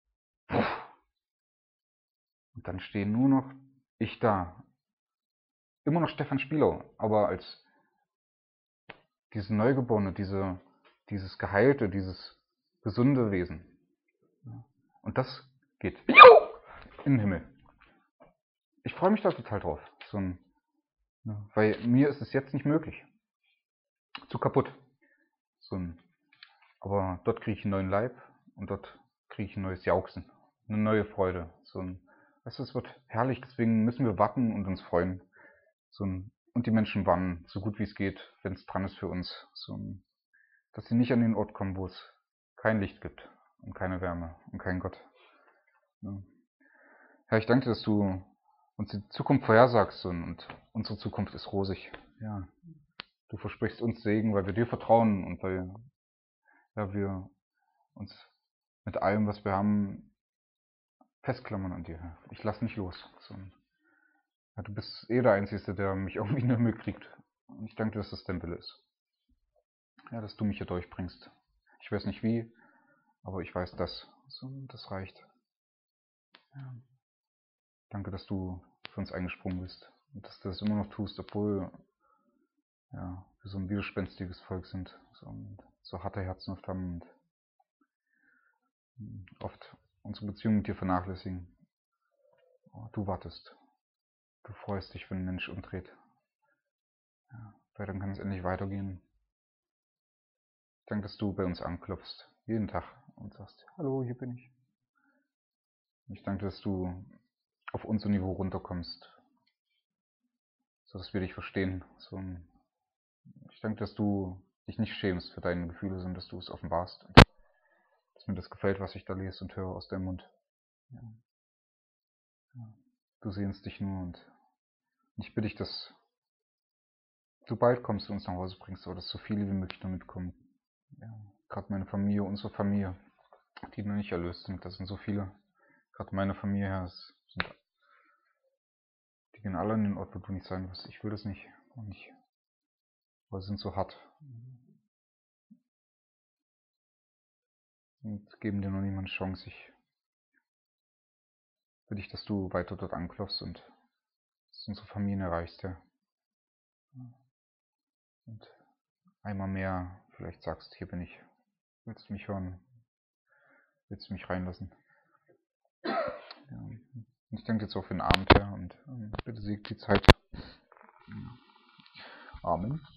Und dann stehe nur noch ich da. Immer noch Stefan Spielau, aber als diese Neugeborene, diese, dieses geheilte, dieses gesunde Wesen. Und das geht in den Himmel. Ich freue mich da total drauf. So ein, weil mir ist es jetzt nicht möglich. Zu kaputt. So ein, aber dort kriege ich einen neuen Leib und dort kriege ich ein neues Jauchzen. Eine neue Freude. So ein, weißt du, es wird herrlich, deswegen müssen wir warten und uns freuen. So ein, und die Menschen warnen, so gut wie es geht, wenn es dran ist für uns. So ein, dass sie nicht an den Ort kommen, wo es kein Licht gibt und keine Wärme und kein Gott. Ja. Herr, ich danke dir, dass du uns die Zukunft vorhersagst und unsere Zukunft ist rosig. Ja. Du versprichst uns Segen, weil wir dir vertrauen und weil ja, wir uns mit allem, was wir haben, festklammern an dir. Ich lass nicht los. Ja, du bist eh der Einzige, der mich irgendwie in den Himmel kriegt. Und ich danke dir, dass das dein Wille ist. ja, dass du mich hier durchbringst. Ich weiß nicht wie, aber ich weiß das. So, das reicht. Ja. Danke, dass du für uns eingesprungen bist und dass du das immer noch tust, obwohl ja, wir so ein widerspenstiges Volk sind, so, so harte Herzen oft haben und oft unsere Beziehung mit dir vernachlässigen. Oh, du wartest. Du freust dich, wenn ein Mensch umdreht. Ja, weil dann kann es endlich weitergehen. Danke, dass du bei uns anklopfst, jeden Tag und sagst, hallo, hier bin ich. Ich danke, dass du auf unser Niveau runterkommst, sodass wir dich verstehen. So, ich danke, dass du dich nicht schämst für deine Gefühle, sondern dass du es offenbarst. Und dass mir das gefällt, was ich da lese und höre aus deinem Mund. Ja. Ja. Du sehnst dich nur und ich bitte dich, dass du bald kommst und uns nach Hause bringst, aber dass so viele wie möglich noch mitkommen. Ja. Gerade meine Familie, unsere Familie, die noch nicht erlöst sind, das sind so viele. Gerade meine Familie her, sind, die gehen alle in den Ort, wo du nicht sein wirst. Ich will das nicht. Und ich, aber sie sind so hart. Und geben dir noch niemand eine Chance. Ich bitte dich, dass du weiter dort anklopfst und dass unsere Familien erreichst, ja. Und einmal mehr vielleicht sagst, hier bin ich. Willst du mich hören? Willst du mich reinlassen? Ja. Ich danke jetzt auch für den Abend, ja, und ähm, bitte sieg die Zeit. Amen.